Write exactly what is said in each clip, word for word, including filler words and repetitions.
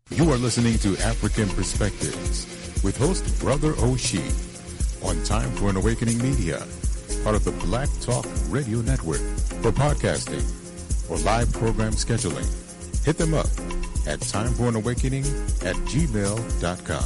You are listening to African Perspectives with host Brother Oshie on Time for an Awakening Media, part of the Black Talk Radio Network. For podcasting or live program scheduling, hit them up at timeforanawakening at gmail dot com.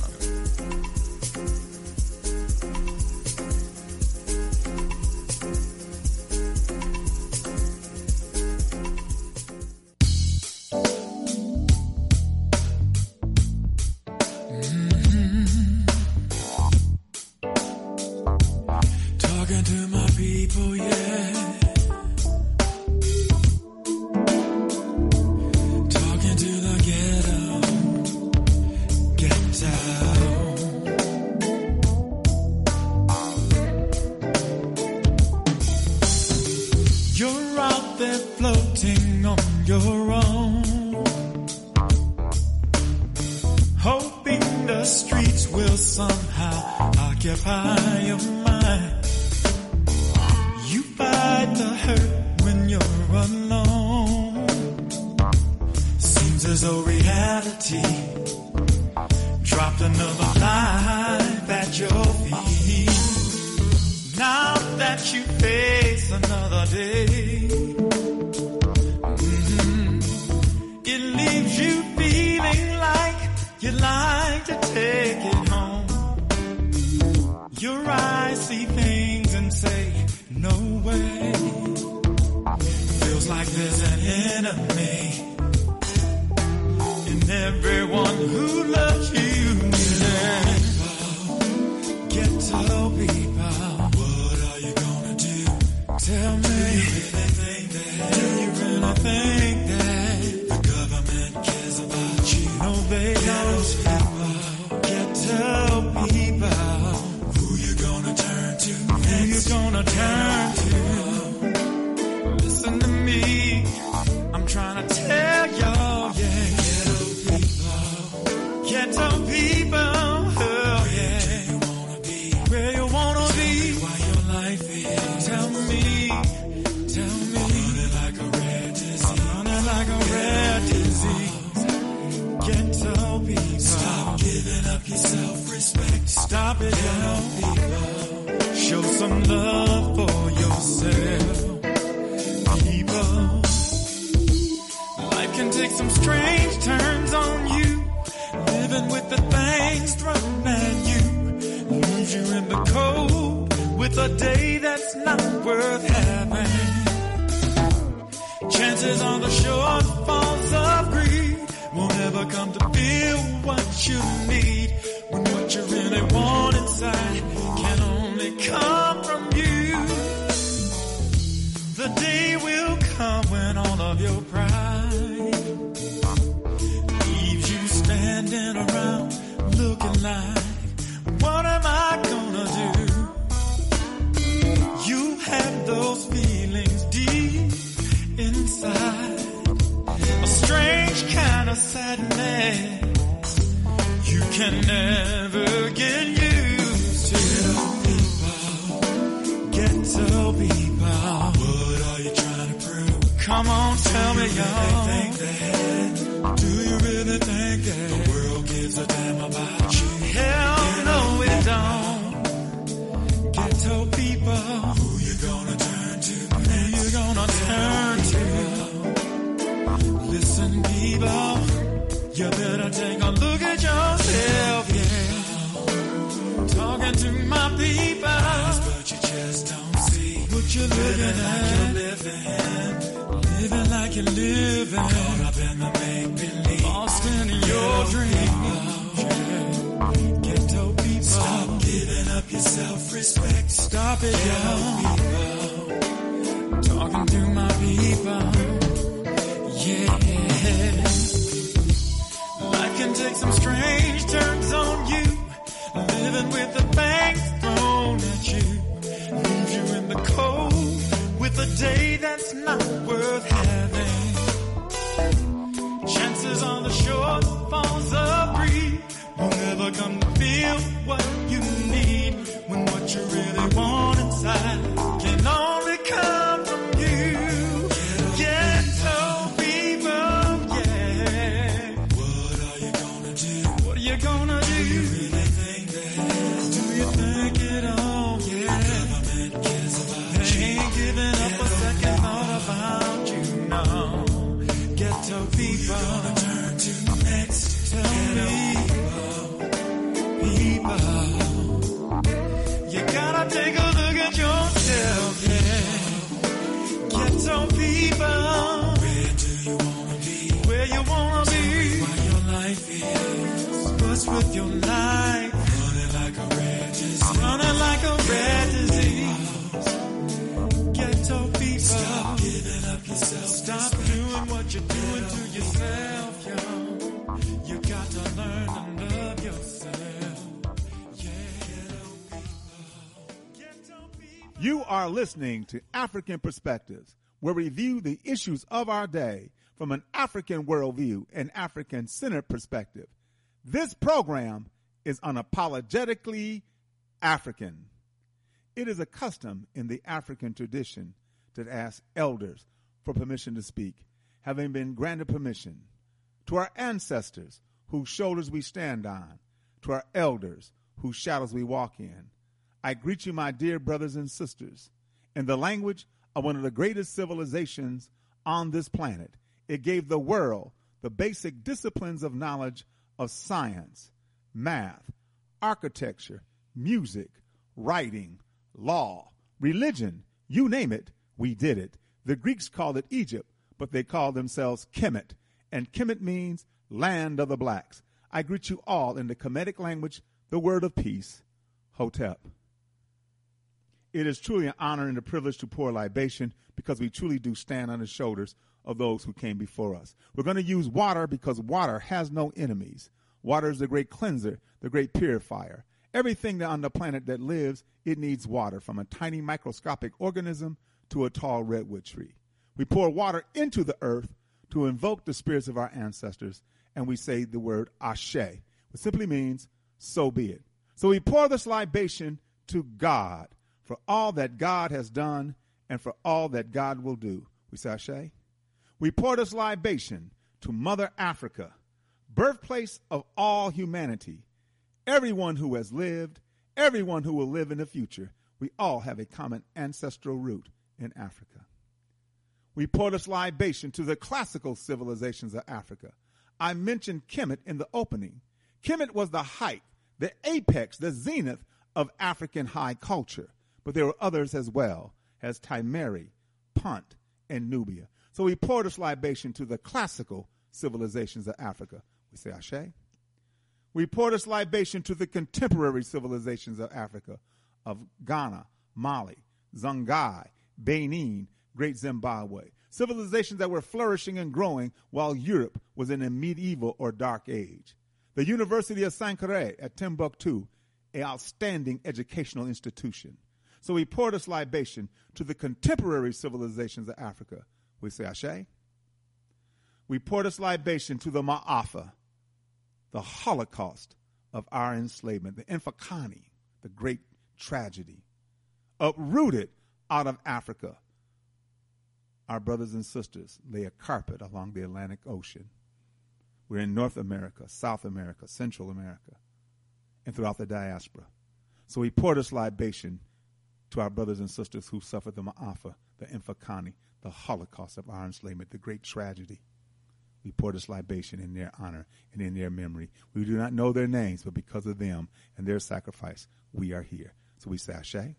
you gonna do? Do you really think that? Do you think it all? Yeah. The government cares about you. Ain't giving up a second thought about you, no. Ghetto people. You're gonna turn to next. Tell me, people, you gotta take a look at yourself, yeah. Ghetto people. Where do you wanna be? Where you wanna be? What your life is. What's with your life? Running like a red disease. Running like a red disease. Ghetto people. Stop giving up yourself. Stop doing what you're doing to yourself, yo. You got to learn to love yourself. Yeah. Ghetto people. You are listening to African Perspectives, where we view the issues of our day from an African worldview and African-centered perspective. This program is unapologetically African. It is a custom in the African tradition to ask elders for permission to speak, having been granted permission. To our ancestors, whose shoulders we stand on, to our elders, whose shadows we walk in, I greet you, my dear brothers and sisters, in the language of one of the greatest civilizations on this planet. It gave the world the basic disciplines of knowledge of science, math, architecture, music, writing, law, religion, you name it, we did it. The Greeks called it Egypt, but they called themselves Kemet, and Kemet means land of the blacks. I greet you all in the Kemetic language, the word of peace, Hotep. It is truly an honor and a privilege to pour libation because we truly do stand on the shoulders of those who came before us. We're going to use water because water has no enemies. Water is the great cleanser, the great purifier. Everything on the planet that lives, it needs water, from a tiny microscopic organism to a tall redwood tree. We pour water into the earth to invoke the spirits of our ancestors, and we say the word Ashe, which simply means, so be it. So we pour this libation to God for all that God has done and for all that God will do. We say Ashe. We pour this libation to Mother Africa, birthplace of all humanity. Everyone who has lived, everyone who will live in the future, we all have a common ancestral root in Africa. We pour this libation to the classical civilizations of Africa. I mentioned Kemet in the opening. Kemet was the height, the apex, the zenith of African high culture. But there were others as well, as Timeri, Punt, and Nubia. So we pour this libation to the classical civilizations of Africa. We say Ashe. We pour this libation to the contemporary civilizations of Africa, of Ghana, Mali, Songhai, Benin, Great Zimbabwe, civilizations that were flourishing and growing while Europe was in a medieval or dark age. The University of Sankore at Timbuktu, an outstanding educational institution. So we pour this libation to the contemporary civilizations of Africa. We say Ashe. We pour this libation to the Ma'afa, the Holocaust of our enslavement, the Infakani, the great tragedy, uprooted out of Africa. Our brothers and sisters lay a carpet along the Atlantic Ocean. We're in North America, South America, Central America, and throughout the diaspora. So we pour this libation to our brothers and sisters who suffered the Ma'afa, the Infakani, the Holocaust of our enslavement, the great tragedy. We pour this libation in their honor and in their memory. We do not know their names, but because of them and their sacrifice, we are here. So we say Ashe.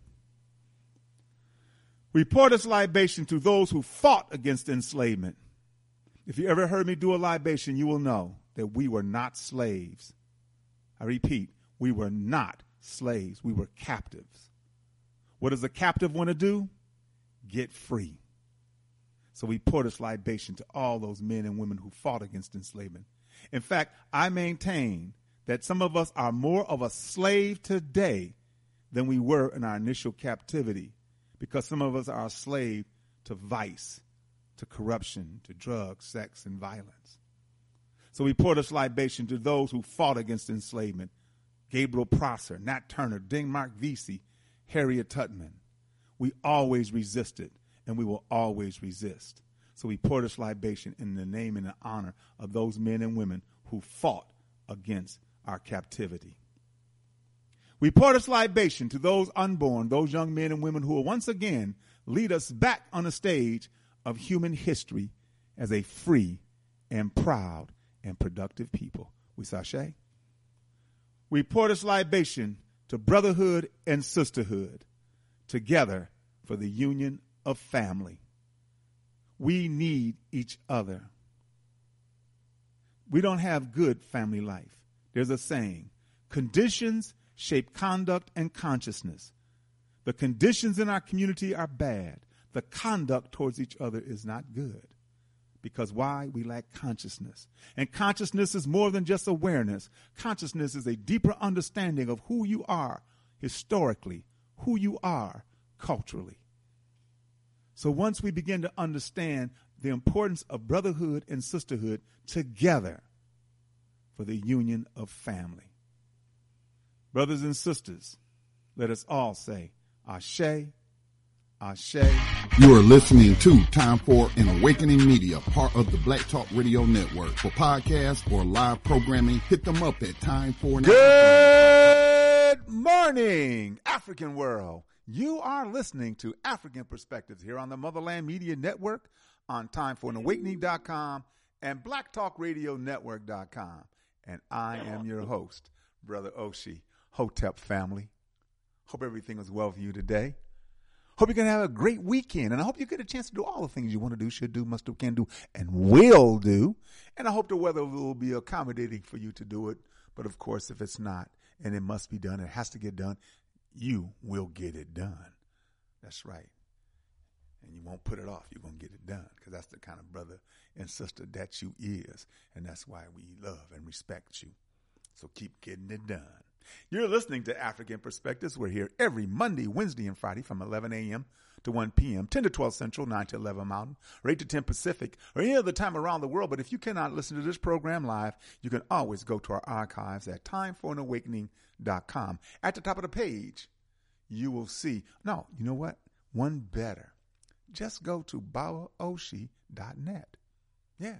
We pour this libation to those who fought against enslavement. If you ever heard me do a libation, you will know that we were not slaves. I repeat, we were not slaves. We were captives. What does a captive want to do? Get free. So we pour this libation to all those men and women who fought against enslavement. In fact, I maintain that some of us are more of a slave today than we were in our initial captivity, because some of us are a slave to vice, to corruption, to drugs, sex, and violence. So we pour this libation to those who fought against enslavement. Gabriel Prosser, Nat Turner, Denmark Vesey, Harriet Tubman. We always resisted, and we will always resist. So we pour this libation in the name and the honor of those men and women who fought against our captivity. We pour this libation to those unborn, those young men and women who will once again lead us back on the stage of human history as a free and proud and productive people. We sashay. We pour this libation to brotherhood and sisterhood, together for the union of family. We need each other. We don't have good family life. There's a saying, conditions shape conduct and consciousness. The conditions in our community are bad. The conduct towards each other is not good. Because why? We lack consciousness. And consciousness is more than just awareness. Consciousness is a deeper understanding of who you are historically, who you are culturally. So once we begin to understand the importance of brotherhood and sisterhood together for the union of family. Brothers and sisters, let us all say, Ashe, Ashe. You are listening to Time for an Awakening Media, part of the Black Talk Radio Network. For podcasts or live programming, hit them up at Time for an Good morning, African world. You are listening to African Perspectives here on the Motherland Media Network, on time for an awakening dot com and black talk radio network dot com. And I am your host, Brother Oshi. Hotep family. Hope everything is well for you today. Hope you're going to have a great weekend. And I hope you get a chance to do all the things you want to do, should do, must do, can do, and will do. And I hope the weather will be accommodating for you to do it. But of course, if it's not, and it must be done, it has to get done, you will get it done. That's right. And you won't put it off. You're going to get it done, because that's the kind of brother and sister that you is. And that's why we love and respect you. So keep getting it done. You're listening to African Perspectives. We're here every Monday, Wednesday, and Friday from eleven a.m. to one p.m., ten to twelve Central, nine to eleven Mountain, or eight to ten Pacific, or any other time around the world. But if you cannot listen to this program live, you can always go to our archives at time for an awakening dot com. At the top of the page, you will see, no, you know what? One better. Just go to baba oshi dot net. Yeah.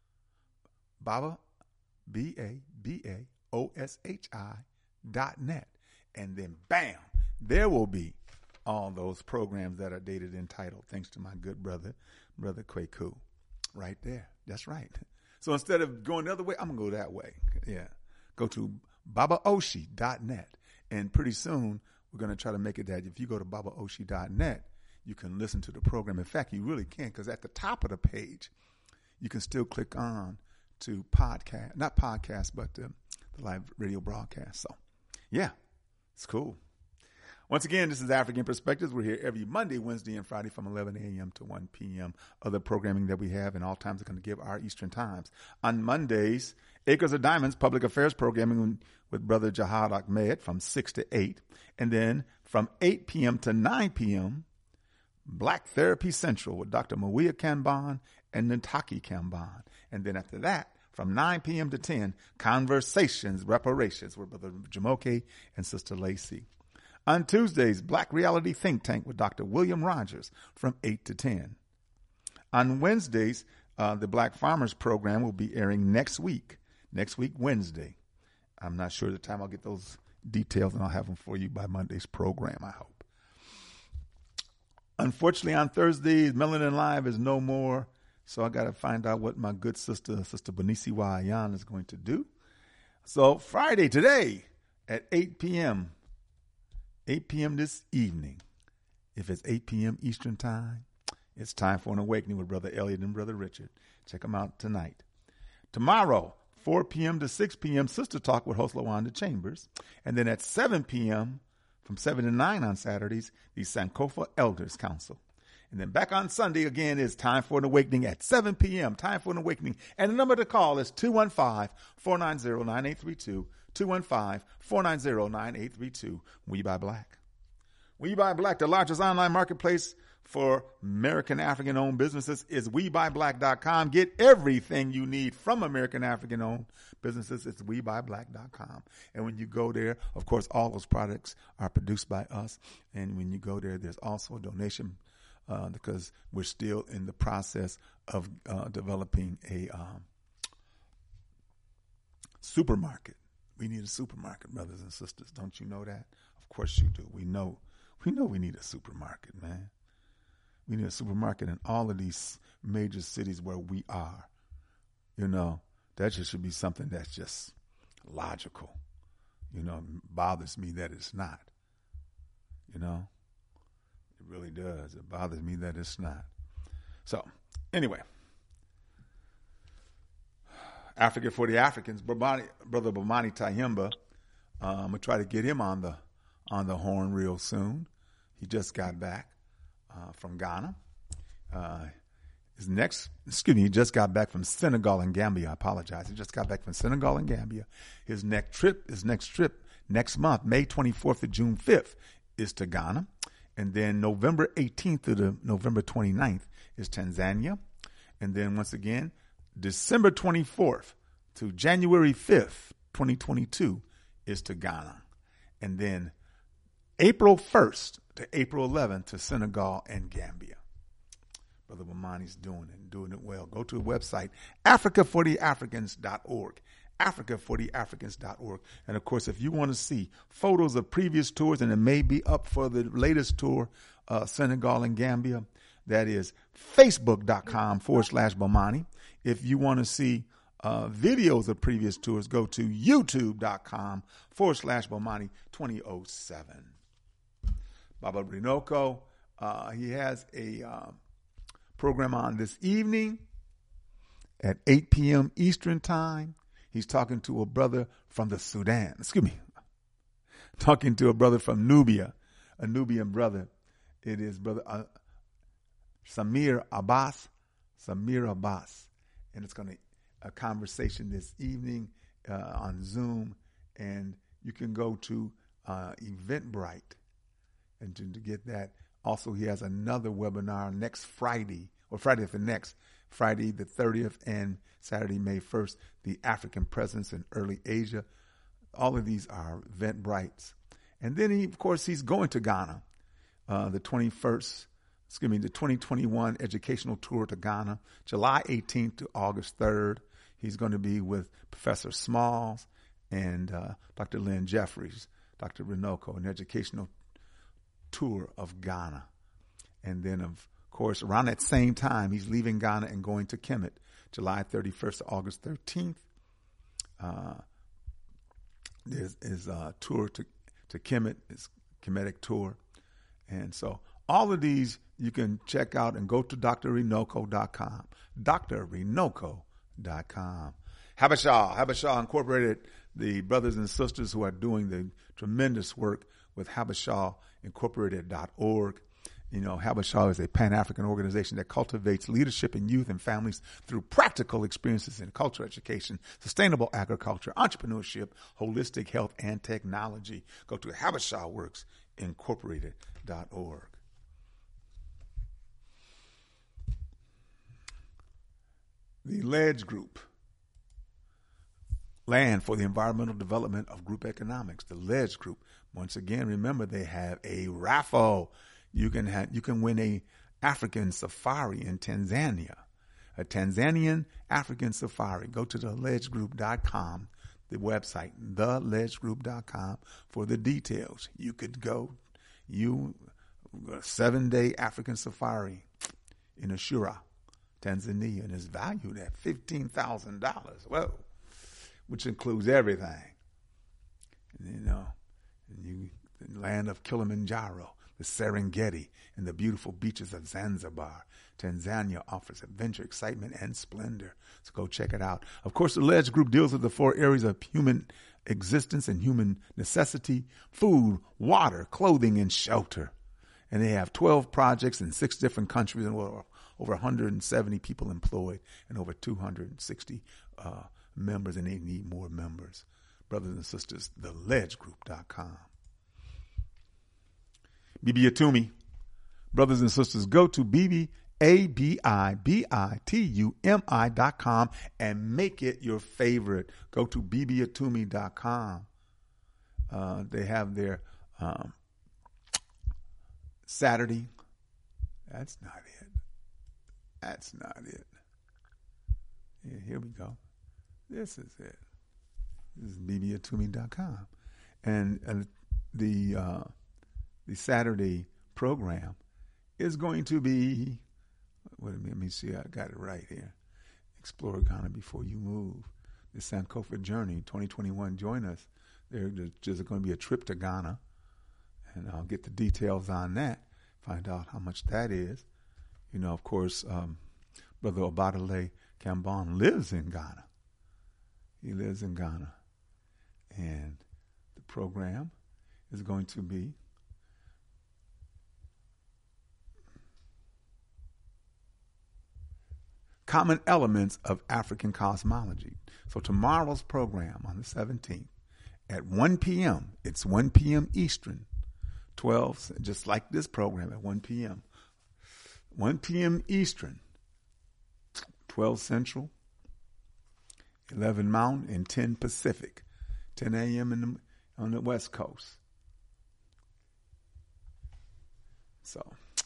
Baba, B A B A O S H I dot net. And then bam, there will be all those programs that are dated and titled, thanks to my good brother, Brother Kwaku. Right there. That's right. So instead of going the other way, I'm going to go that way. Yeah. Go to baba oshi dot net. And pretty soon, we're going to try to make it that if you go to baba oshi dot net, you can listen to the program. In fact, you really can, because at the top of the page, you can still click on to podcast, not podcast, but the, the live radio broadcast. So, yeah, it's cool. Once again, this is African Perspectives. We're here every Monday, Wednesday, and Friday from eleven a.m. to one p.m. Other programming that we have, and all times are going to give our Eastern times. On Mondays, Acres of Diamonds, public affairs programming with Brother Jihad Ahmed from six to eight. And then from eight p.m. to nine p.m., Black Therapy Central with Doctor Mawia Kanban and Nataki Kanban. And then after that, from nine p.m. to ten, Conversations, Reparations with Brother Jamoke and Sister Lacey. On Tuesdays, Black Reality Think Tank with Doctor William Rogers from eight to ten. On Wednesdays, uh, the Black Farmers Program will be airing next week, next week, Wednesday. I'm not sure the time. I'll get those details and I'll have them for you by Monday's program, I hope. Unfortunately, on Thursdays, Melanin Live is no more. So I got to find out what my good sister, Sister Benisi Wayan, is going to do. So Friday, today, at eight p.m., eight p.m. this evening, if it's eight p.m. Eastern time, it's time for an awakening with Brother Elliot and Brother Richard. Check them out tonight. Tomorrow, four p.m. to six p.m., Sister Talk with host LaWanda Chambers. And then at seven p.m., from seven to nine on Saturdays, the Sankofa Elders Council. And then back on Sunday again is Time for an Awakening at seven p.m. Time for an Awakening. And the number to call is two one five, four nine zero, nine eight three two. two one five, four nine zero, nine eight three two. We Buy Black. We Buy Black, the largest online marketplace for American African-owned businesses, is we buy black dot com. Get everything you need from American African-owned businesses. It's we buy black dot com. And when you go there, of course, all those products are produced by us. And when you go there, there's also a donation uh, because we're still in the process of uh, developing a um, supermarket. we need a supermarket, brothers and sisters. Don't you know that? Of course you do. We know, we know we need a supermarket, man. We need a supermarket in all of these major cities where we are. You know, that just should be something that's just logical. You know, it bothers me that it's not. You know, it really does. It bothers me that it's not. So, anyway, Africa for the Africans, Bomani, Brother Bomani Tyehimba. Uh, I'm gonna try to get him on the on the horn real soon. He just got back uh, from Ghana. Uh, his next, excuse me, he just got back from Senegal and Gambia. I apologize. He just got back from Senegal and Gambia. His next trip, his next trip next month, May twenty-fourth to June fifth, is to Ghana. And then November eighteenth to the November twenty-ninth is Tanzania. And then once again, December twenty-fourth to January fifth, twenty twenty-two is to Ghana. And then April first to April eleventh to Senegal and Gambia. Brother Bomani's doing it and doing it well. Go to the website, africa for the africans dot org. africa for the africans dot org. And of course, if you want to see photos of previous tours, and it may be up for the latest tour, uh, Senegal and Gambia, that is facebook.com forward slash Bomani. If you want to see uh, videos of previous tours, go to youtube.com forward slash Bomani twenty oh seven. Baba Rinoko, uh, he has a uh, program on this evening at eight p.m. Eastern Time. He's talking to a brother from the Sudan. Excuse me. Talking to a brother from Nubia, a Nubian brother. It is brother uh, Samir Abbas. Samir Abbas. And it's going to a conversation this evening uh, on Zoom. And you can go to uh, Eventbrite and to, to get that. Also, he has another webinar next Friday, or Friday the next, Friday the thirtieth and Saturday, May first, the African presence in early Asia. All of these are Eventbrites. And then, he, of course, he's going to Ghana, uh, the twenty-first, excuse me, the twenty twenty-one educational tour to Ghana, July eighteenth to August third. He's going to be with Professor Smalls and uh, Doctor Lynn Jeffries, Doctor Rinoko, an educational tour of Ghana. And then, of course, around that same time, he's leaving Ghana and going to Kemet, July thirty-first to August thirteenth. Uh, there's is a tour to, to Kemet, it's Kemetic tour. And so all of these you can check out and go to D R Rinoko dot com, D R Rinoko dot com. Habashah, Habashah Incorporated, the brothers and sisters who are doing the tremendous work with Habashah Incorporated dot org. You know, Habashah is a Pan-African organization that cultivates leadership in youth and families through practical experiences in culture education, sustainable agriculture, entrepreneurship, holistic health, and technology. Go to Habashah Works Incorporated dot org. The LEDGE Group, Land for the Environmental Development of Group Economics, the LEDGE Group. Once again, remember they have a raffle. You can have, you can win a African safari in Tanzania, a Tanzanian African safari. Go to the ledge group dot com, the website, the ledge group dot com for the details. You could go, you a seven-day African safari in Ashura, Tanzania, and is valued at fifteen thousand dollars. Whoa, which includes everything. You know, you the land of Kilimanjaro, the Serengeti, and the beautiful beaches of Zanzibar. Tanzania offers adventure, excitement, and splendor. So go check it out. Of course, the LEDGE Group deals with the four areas of human existence and human necessity: food, water, clothing, and shelter. And they have twelve projects in six different countries and over, over one hundred seventy people employed and over two hundred sixty uh, members, and they need more members. Brothers and sisters, the ledge group dot com. Bibi Atumi. Brothers and sisters, go to B B A B I B I T U M I dot com and make it your favorite. Go to B B Atumi dot com. Uh, they have their um, Saturday. That's not it. That's not it. Yeah, here we go. This is it. This is b b atumi dot com. And uh, the uh, the Saturday program is going to be, wait a minute, let me see, I got it right here. Explore Ghana Before You Move. The Sankofa Journey twenty twenty-one. Join us. There's just going to be a trip to Ghana, and I'll get the details on that, find out how much that is. You know, of course, um, Brother Obadale Kambon lives in Ghana. He lives in Ghana. And the program is going to be Common Elements of African Cosmology. So tomorrow's program on the seventeenth at one p.m., it's one p.m. Eastern, twelve, just like this program at one p.m. one p.m. Eastern, twelve Central, eleven Mountain, and ten Pacific, ten a.m. in the, on the West Coast. So,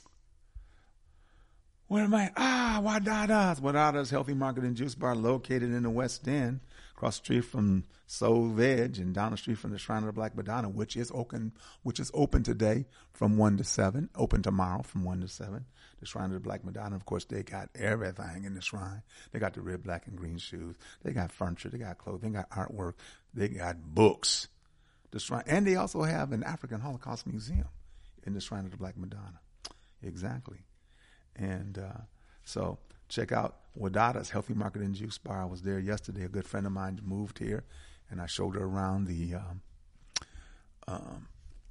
where am I? Ah, Wadada's. Wadada's Healthy Market and Juice Bar, located in the West End, across the street from Soul Veg and down the street from the Shrine of the Black Madonna, which is open, which is open today from one to seven, open tomorrow from one to seven. The Shrine of the Black Madonna, of course, they got everything in the shrine. They got the red, black, and green shoes. They got furniture. They got clothing. They got artwork. They got books. The shrine, and they also have an African Holocaust museum in the Shrine of the Black Madonna. Exactly. And uh, so check out Wadada's Healthy Market and Juice Bar. I was there yesterday. A good friend of mine moved here, and I showed her around the um, um,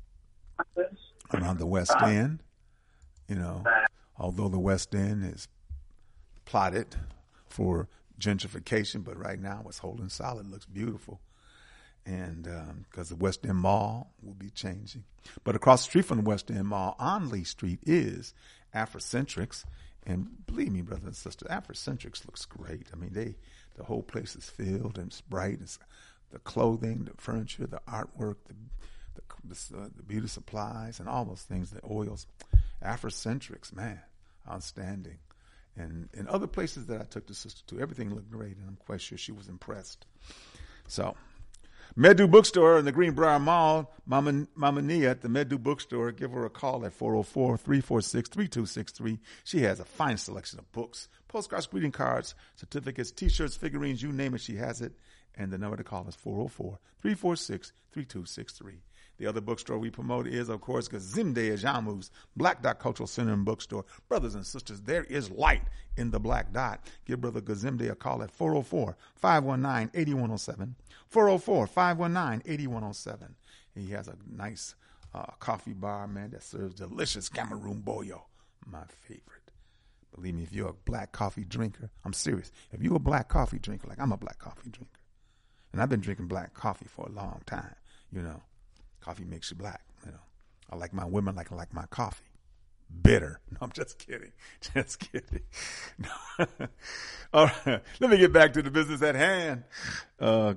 around the West End. You know, although the West End is plotted for gentrification, but right now it's holding solid. Looks beautiful. And because um, the West End Mall will be changing. But across the street from the West End Mall on Lee Street is Afrocentrics. And believe me, brothers and sisters, Afrocentrics looks great. I mean, they the whole place is filled and it's bright. It's the clothing, the furniture, the artwork, the the, the, uh, the beauty supplies, and all those things, the oils. Afrocentrics, man, outstanding. And in other places that I took the sister to, everything looked great, and I'm quite sure she was impressed. So, Medu Bookstore in the Greenbrier Mall, Mama, Mama Nia at the Medu Bookstore. Give her a call at four oh four, three four six, three two six three. She has a fine selection of books, postcards, greeting cards, certificates, T-shirts, figurines, you name it, she has it. And the number to call is four oh four, three four six, three two six three. The other bookstore we promote is, of course, Gazimde Ajamu's Black Dot Cultural Center and Bookstore. Brothers and sisters, there is light in the Black Dot. Give Brother Gazimde a call at four oh four, five one nine, eight one oh seven. four oh four, five one nine, eight one oh seven. He has a nice uh, coffee bar, man, that serves delicious Cameroon Boyo, my favorite. Believe me, if you're a black coffee drinker, I'm serious. If you're a black coffee drinker, like I'm a black coffee drinker, and I've been drinking black coffee for a long time, you know. Coffee makes you black, you know. I like my women like I like my coffee. Bitter. No, I'm just kidding. Just kidding. No. All right. Let me get back to the business at hand. Uh,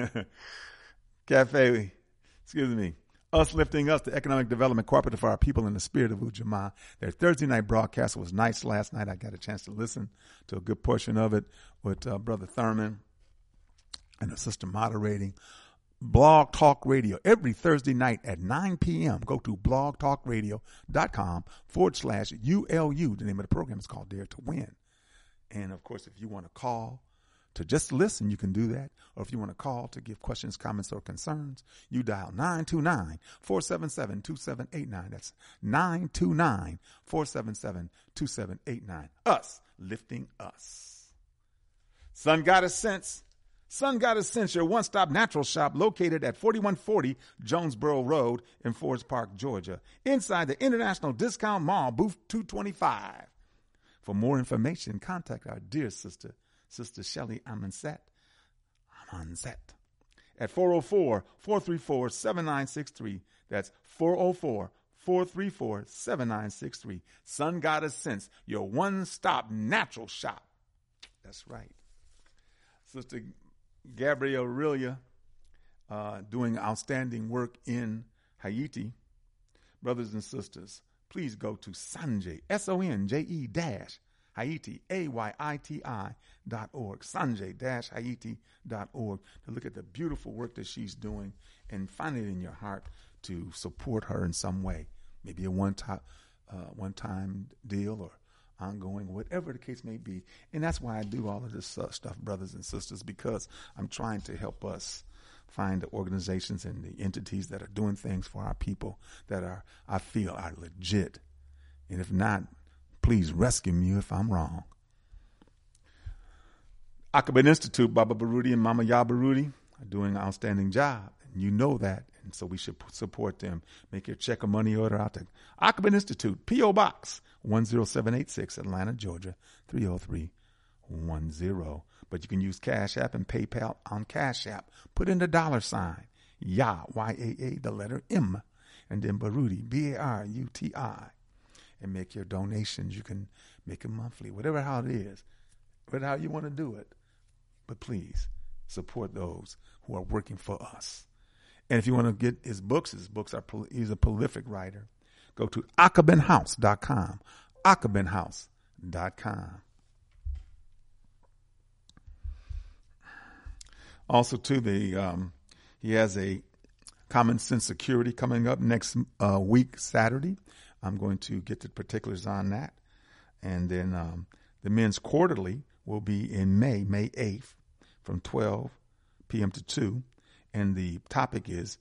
Cafe, excuse me. Us Lifting Us, the economic development cooperative for our people in the spirit of Ujamaa. Their Thursday night broadcast was nice last night. I got a chance to listen to a good portion of it with uh, Brother Thurman and the sister moderating. Blog Talk Radio every Thursday night at nine p.m. Go to blogtalkradio.com forward slash ULU. The name of the program is called Dare to Win. And, of course, if you want to call to just listen, you can do that. Or if you want to call to give questions, comments, or concerns, you dial nine two nine, four seven seven, two seven eight nine. That's nine two nine, four seven seven, two seven eight nine. Us, lifting us. Sun Goddess Sense. Sun Goddess Sense, your one-stop natural shop located at forty-one forty Jonesboro Road in Forest Park, Georgia, inside the International Discount Mall, booth two twenty-five. For more information, contact our dear sister, Sister Shelley Amonset, Amonset, at four oh four, four three four, seven nine six three. That's four oh four, four three four, seven nine six three. Sun Goddess Sense, your one-stop natural shop. That's right. Sister Gabrielle Aurelia, uh, doing outstanding work in Haiti. Brothers and sisters, please go to Sanjay, S O N J E dash Haiti, A Y I T I dot org, sanjay dash haiti dot org, to look at the beautiful work that she's doing and find it in your heart to support her in some way. Maybe a one-time uh, one-time deal or ongoing, whatever the case may be. And that's why I do all of this uh, stuff, brothers and sisters, because I'm trying to help us find the organizations and the entities that are doing things for our people that are, I feel, are legit. And if not, please rescue me if I'm wrong. Aqaba Institute, Baba Baruti and Mama Ya Baruti are doing an outstanding job. And you know that. And so we should support them. Make your check or money order out to Aqaba Institute, P O. Box one oh seven eight six, Atlanta, Georgia, three oh three one oh. But you can use Cash App and PayPal on Cash App. Put in the dollar sign, Ya, Y A A, the letter M, and then Baruti, B A R U T I. And make your donations. You can make it monthly, whatever how it is, whatever how you want to do it. But please support those who are working for us. And if you want to get his books, his books are, he's a prolific writer. Go to aqabin house dot com, aqabin house dot com. Also, too, the um, he has a Common Sense Security coming up next uh, week, Saturday. I'm going to get the particulars on that. And then um, the Men's Quarterly will be in May, May eighth, from twelve p.m. to two. And the topic is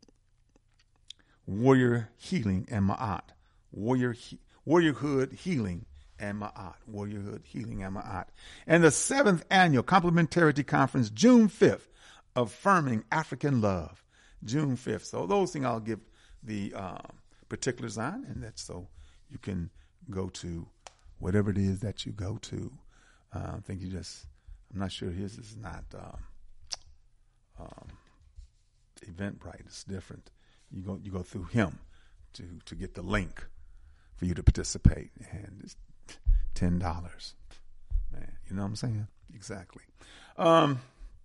Warrior Healing and Ma'at. Warrior he- Warriorhood Healing and Ma'at. Warriorhood Healing and Ma'at. And the seventh Annual Complementarity Conference, June fifth, Affirming African Love. June fifth. So those things I'll give the uh, particulars on, and that's so you can go to whatever it is that you go to. Uh, I think you just, I'm not sure his is not um, um, Eventbrite. It's different. You go you go through him to, to get the link for you to participate, and it's ten dollars. Man, you know what I'm saying? Exactly. Um,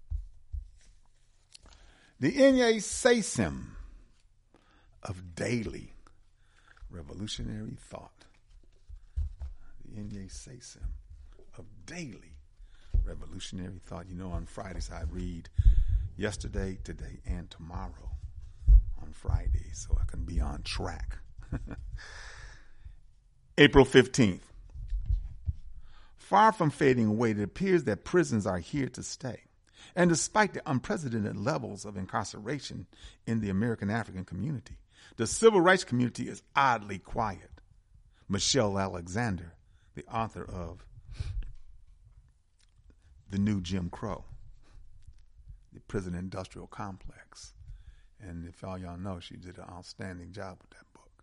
the Inye Sesim of daily revolutionary thought. The Inye Sesim of daily revolutionary thought. You know, on Fridays I read yesterday, today, and tomorrow on Friday, so I can be on track. April fifteenth. Far from fading away, it appears that prisons are here to stay. And despite the unprecedented levels of incarceration in the American African community, the civil rights community is oddly quiet. Michelle Alexander, the author of The New Jim Crow, the prison industrial complex. And if all y'all know, she did an outstanding job with that book.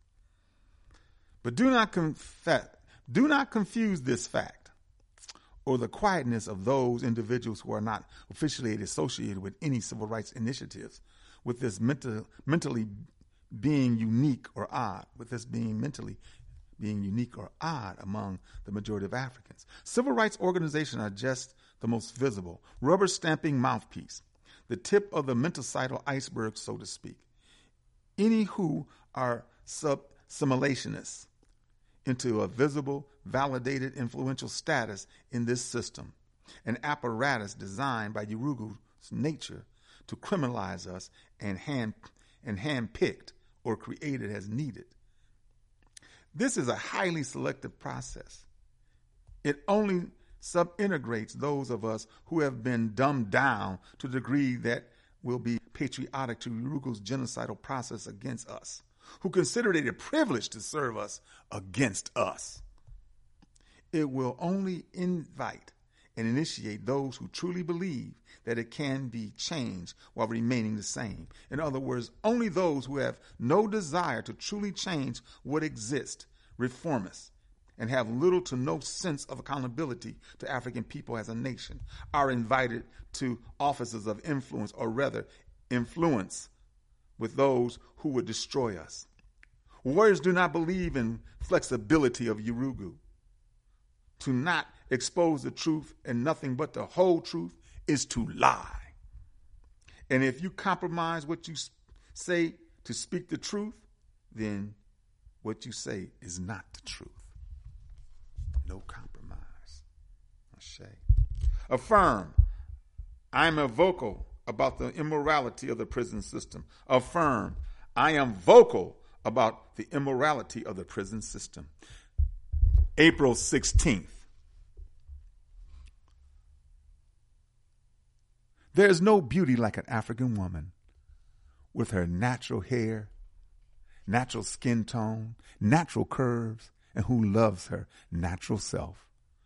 But do not confess, do not confuse this fact or the quietness of those individuals who are not officially associated with any civil rights initiatives with this mental, mentally being unique or odd, with this being mentally being unique or odd among the majority of Africans. Civil rights organizations are just the most visible, rubber stamping mouthpiece, the tip of the mental-sidal iceberg, so to speak. Any who are sub-simulationists into a visible, validated, influential status in this system, an apparatus designed by Yurugu's nature to criminalize us and hand and hand-picked or created as needed. This is a highly selective process. It only sub-integrates those of us who have been dumbed down to the degree that will be patriotic to Yurugu's genocidal process against us, who consider it a privilege to serve us against us. It will only invite and initiate those who truly believe that it can be changed while remaining the same. In other words, only those who have no desire to truly change what exists, reformists, and have little to no sense of accountability to African people as a nation, are invited to offices of influence, or rather influence with those who would destroy us. Warriors do not believe in flexibility of Yurugu. To not expose the truth and nothing but the whole truth is to lie. And if you compromise what you say to speak the truth, then what you say is not the truth. No compromise. Ashe. Affirm, I'm a vocal about the immorality of the prison system. Affirm, I am vocal about the immorality of the prison system. April sixteenth. There is no beauty like an African woman with her natural hair, natural skin tone, natural curves, and who loves her natural self.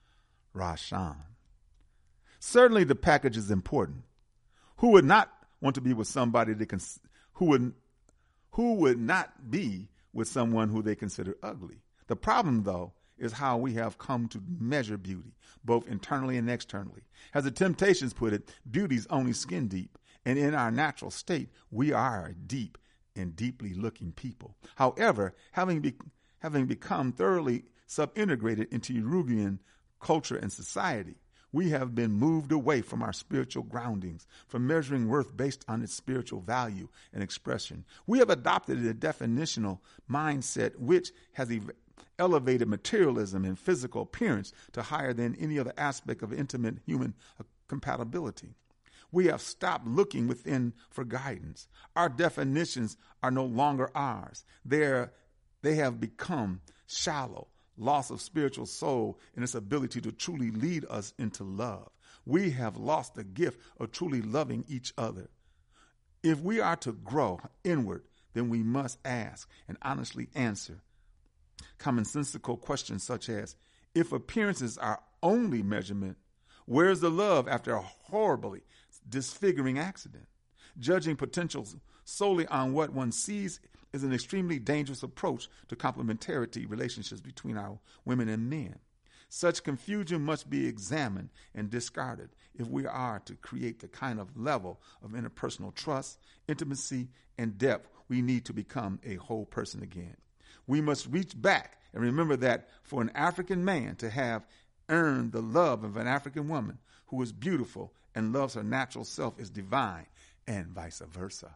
Rashan. Certainly the package is important. Who would not want to be with somebody that can, who would, who would not be with someone who they consider ugly? The problem, though, is how we have come to measure beauty, both internally and externally. As the Temptations put it, beauty's only skin deep, and in our natural state, we are deep and deeply looking people. However, having, be, having become thoroughly sub-integrated into Uruguayan culture and society, we have been moved away from our spiritual groundings, from measuring worth based on its spiritual value and expression. We have adopted a definitional mindset which has ev- elevated materialism and physical appearance to higher than any other aspect of intimate human uh, compatibility. We have stopped looking within for guidance. Our definitions are no longer ours. They're, they have become shallow, loss of spiritual soul and its ability to truly lead us into love. We have lost the gift of truly loving each other. If we are to grow inward, then we must ask and honestly answer commonsensical questions such as, if appearances are only measurement, where's the love after a horribly disfiguring accident? Judging potentials solely on what one sees is an extremely dangerous approach to complementarity relationships between our women and men. Such confusion must be examined and discarded if we are to create the kind of level of interpersonal trust, intimacy, and depth we need to become a whole person again. We must reach back and remember that for an African man to have earned the love of an African woman who is beautiful and loves her natural self is divine, and vice versa.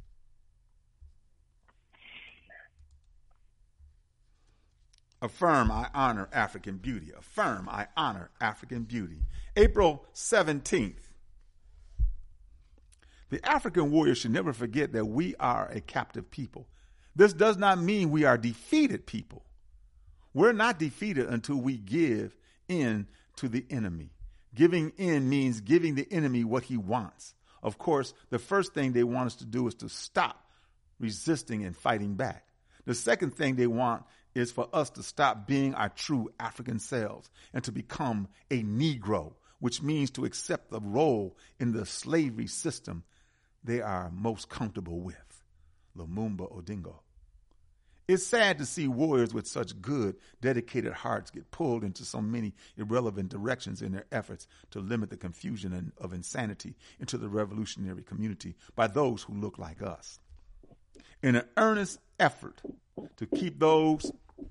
Affirm, I honor African beauty. Affirm, I honor African beauty. April seventeenth. The African warrior should never forget that we are a captive people. This does not mean we are defeated people. We're not defeated until we give in to the enemy. Giving in means giving the enemy what he wants. Of course, the first thing they want us to do is to stop resisting and fighting back. The second thing they want is for us to stop being our true African selves and to become a Negro, which means to accept the role in the slavery system they are most comfortable with. Lumumba Odingo. It's sad to see warriors with such good, dedicated hearts get pulled into so many irrelevant directions in their efforts to limit the confusion and, of insanity into the revolutionary community by those who look like us. In an earnest effort to keep those,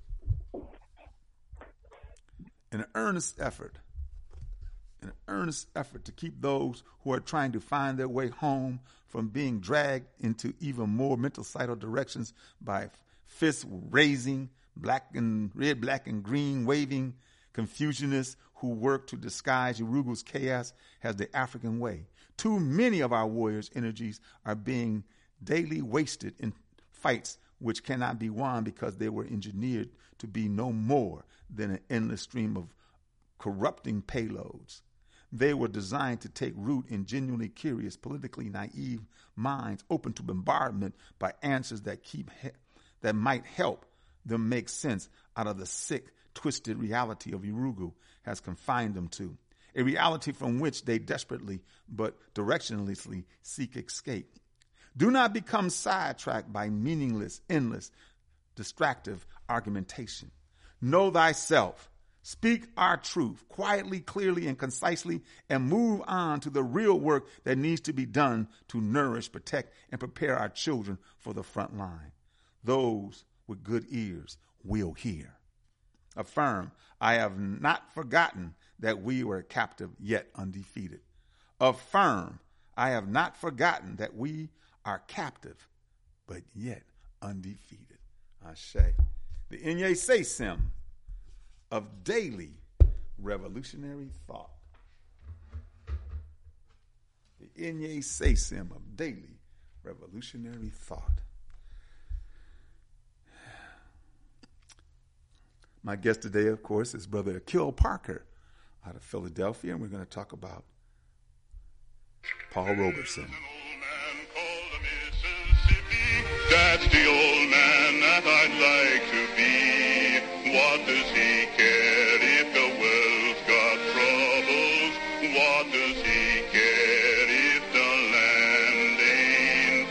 in an earnest effort, in an earnest effort to keep those who are trying to find their way home from being dragged into even more mental-sidal directions by fist raising, black and red, black and green waving confusionists who work to disguise Urugu's chaos as the African way. Too many of our warriors' energies are being daily wasted in fights which cannot be won because they were engineered to be no more than an endless stream of corrupting payloads. They were designed to take root in genuinely curious, politically naive minds open to bombardment by answers that keep he- that might help them make sense out of the sick, twisted reality of Urugu has confined them to, a reality from which they desperately but directionlessly seek escape. Do not become sidetracked by meaningless, endless, distractive argumentation. Know thyself. Speak our truth quietly, clearly, and concisely, and move on to the real work that needs to be done to nourish, protect, and prepare our children for the front line. Those with good ears will hear. Affirm, I have not forgotten that we were captive yet undefeated. Affirm, I have not forgotten that we are captive but yet undefeated. Ashe. The Inye Sesim of daily revolutionary thought. Inye Sesim of Daily Revolutionary Thought. My guest today, of course, is Brother Akil Parker out of Philadelphia, and we're going to talk about Paul Robeson. That's the old man that I'd like to be. What does he care if the world's got troubles? What does he care if the land ain't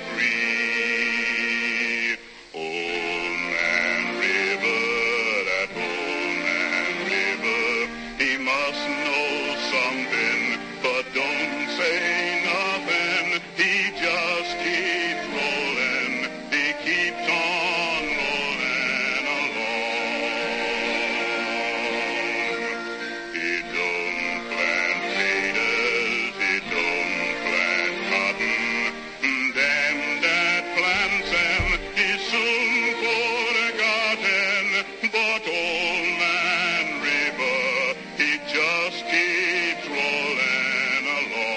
free? Old Man River, that old man River, he must know something, but don't say nothing. He just keeps rolling. He keeps on rolling along. He don't plant potatoes, he don't plant cotton. Them that plants them, he's soon forgotten. But old man River, he just keeps rolling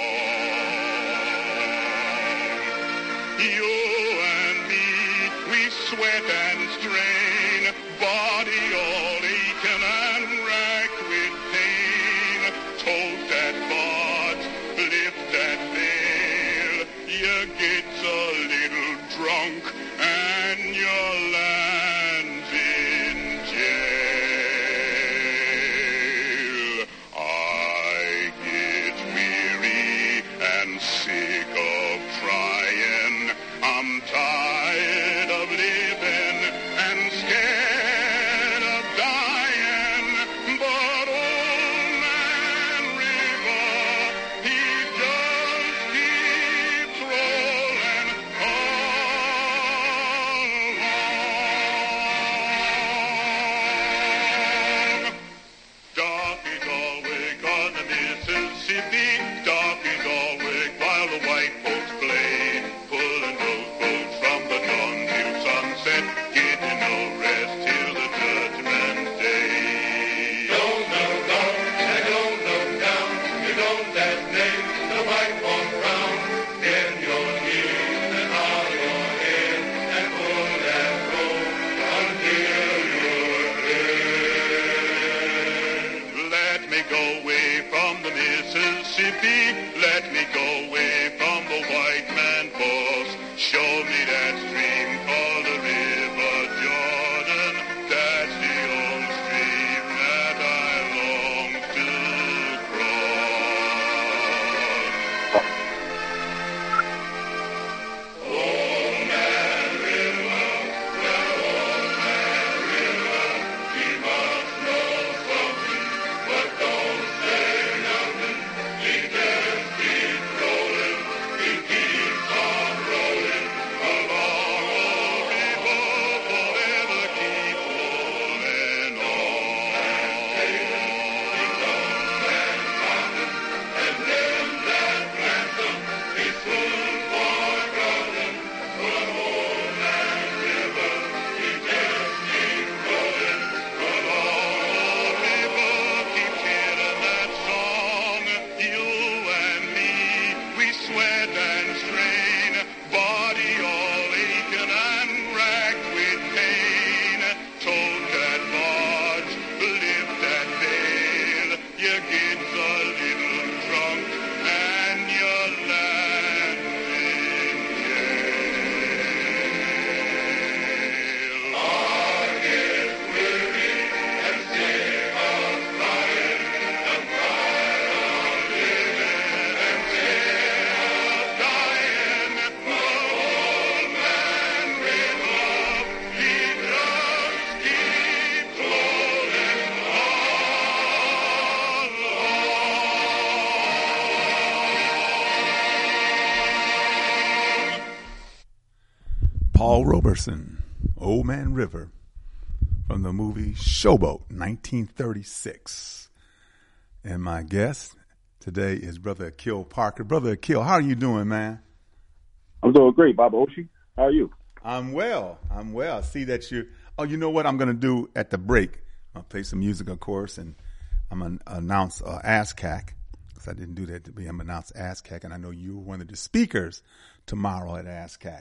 along. You and me, we sweat and strain, body all aching and racked with pain. Tote that box, lift that veil, you get a little drunk and your land's in jail. I get weary and sick of trying. I'm tired of living and scared of dying. But old man River, he just keeps rolling along. Dark is always on the Mississippi. Dark is always while the white folks play. Pulling those boats from the dawn till sunset. Getting no rest till the judgment day. Don't look down, and don't look down. You don't that name, the white folks round. Get your knees and hold your head and pull that rope until you're dead. Let me go away from the Mississippi. Let me go away from the white man force. Show me that stream called the River Jordan. That's the old stream that I long to cross. Old man River, that old man River, he must know something, but don't say nothing. He just keeps rolling, he keeps on rolling along. Old river forever keeps rolling on. He don't plant cotton, and them that plant them, he soon forgotten. But old man River, he just keeps rolling along. Old river keeps hearing that song. You and me, we sweat and strain, body all aching and racked with pain. Tote that barge, lift that veil, you get a little drunk and your land's in jail. I get weary and sick of crying, I'm tired of living and scared of dying. But old man River, he just keeps rolling along. Paul Robeson, Old Man River, from the movie Showboat, nineteen thirty-six. And my guest today is Brother Akil Parker. Brother Akil, how are you doing, man? I'm doing great, Baba Oshi. How are you? I'm well. I'm well. I see that you. Oh, you know what I'm going to do at the break? I'll play some music, of course, and I'm going to announce uh, ASCAC, because I didn't do that to be unannounced ASCAC, and I know you were one of the speakers tomorrow at ASCAC.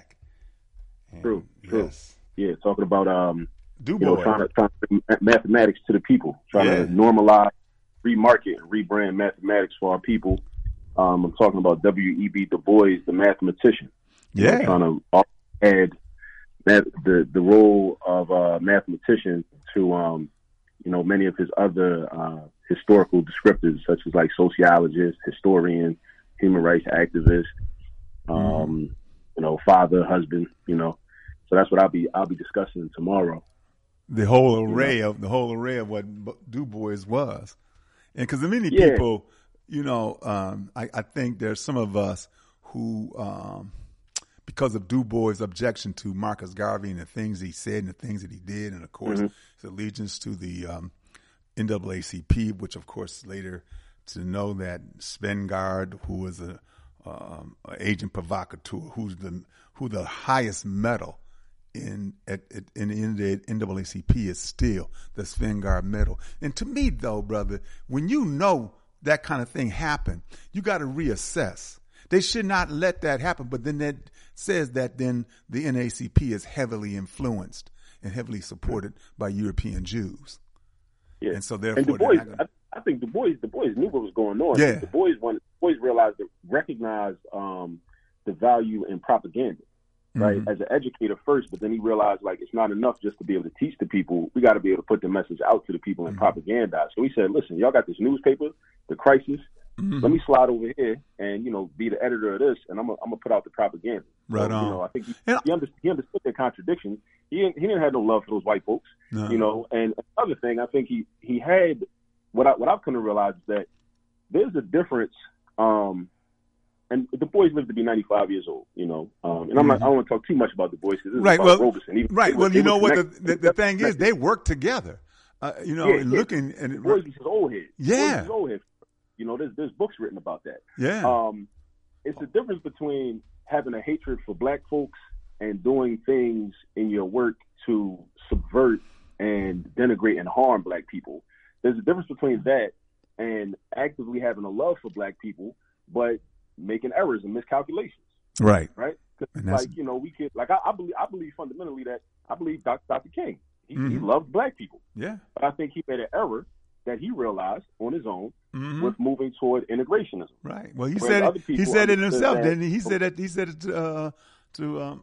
And True, true. Yes. Yeah, talking about um, Du you know, Bois. trying to, trying to bring mathematics to the people, trying Yeah. to normalize, remarket, and rebrand mathematics for our people. Um, I'm talking about W E B Du Bois, the mathematician. You know, Yeah. trying to add that the the role of uh, mathematician to um, you know, many of his other uh, historical descriptors, such as like sociologist, historian, human rights activist, um, mm-hmm. you know, father, husband, you know. So that's what I'll be I'll be discussing tomorrow. The whole array you know? of the whole array of what Du Bois was, and because many yeah. people, you know, um, I, I think there's some of us who, um, because of Du Bois' objection to Marcus Garvey and the things he said and the things that he did, and of course mm-hmm. his allegiance to the um, N double A C P, which of course later to know that Svengard, who was a um, agent provocateur, who's the who the highest medal in at, in, in the N double A C P is still the Svengard medal. And to me, though, brother, when you know that kind of thing happened, you got to reassess. They should not let that happen. But then that says that then the N double A C P is heavily influenced and heavily supported by European Jews. Yeah. And so therefore, and Du Bois, gonna... I, I think Du Bois, Du Bois knew what was going on. Yeah. Du Bois, wanted, Du Bois realized, that, recognized um, the value in propaganda, right? Mm-hmm. As an educator first, but then he realized like it's not enough just to be able to teach the people. We got to be able to put the message out to the people and mm-hmm. propagandize. So he said, "Listen, y'all got this newspaper, The Crisis. Mm-hmm. Let me slide over here and you know be the editor of this, and I'm gonna, I'm gonna put out the propaganda." Right so, on. You know, I think he, he, understood, he understood their contradictions. He didn't, he didn't have no love for those white folks, no. you know. And another thing, I think he, he had what I what I've come to realize is that there's a difference. Um, and Du Bois lived to be ninety-five years old, you know. Um, and I'm not, I don't want to talk too much about Du Bois because this right. is about well, Robeson. Even, right. Well, was, you know what? The, connected. the, the thing is, they work together. Uh, you know, yeah, looking yeah. and Du Bois was his old head. Yeah. His old head. You know, there's there's books written about that. Yeah. Um, it's the difference between having a hatred for black folks and doing things in your work to subvert and denigrate and harm black people. There's a difference between that and actively having a love for black people, but making errors and miscalculations. Right. Right. Like you know, we could like I, I believe I believe fundamentally that I believe Doctor King he, mm-hmm. he loved black people. Yeah. But I think he made an error that he realized on his own mm-hmm. with moving toward integrationism. Right. Well, he said it, he said it himself, that, didn't he? He said it. He said it to uh, to um,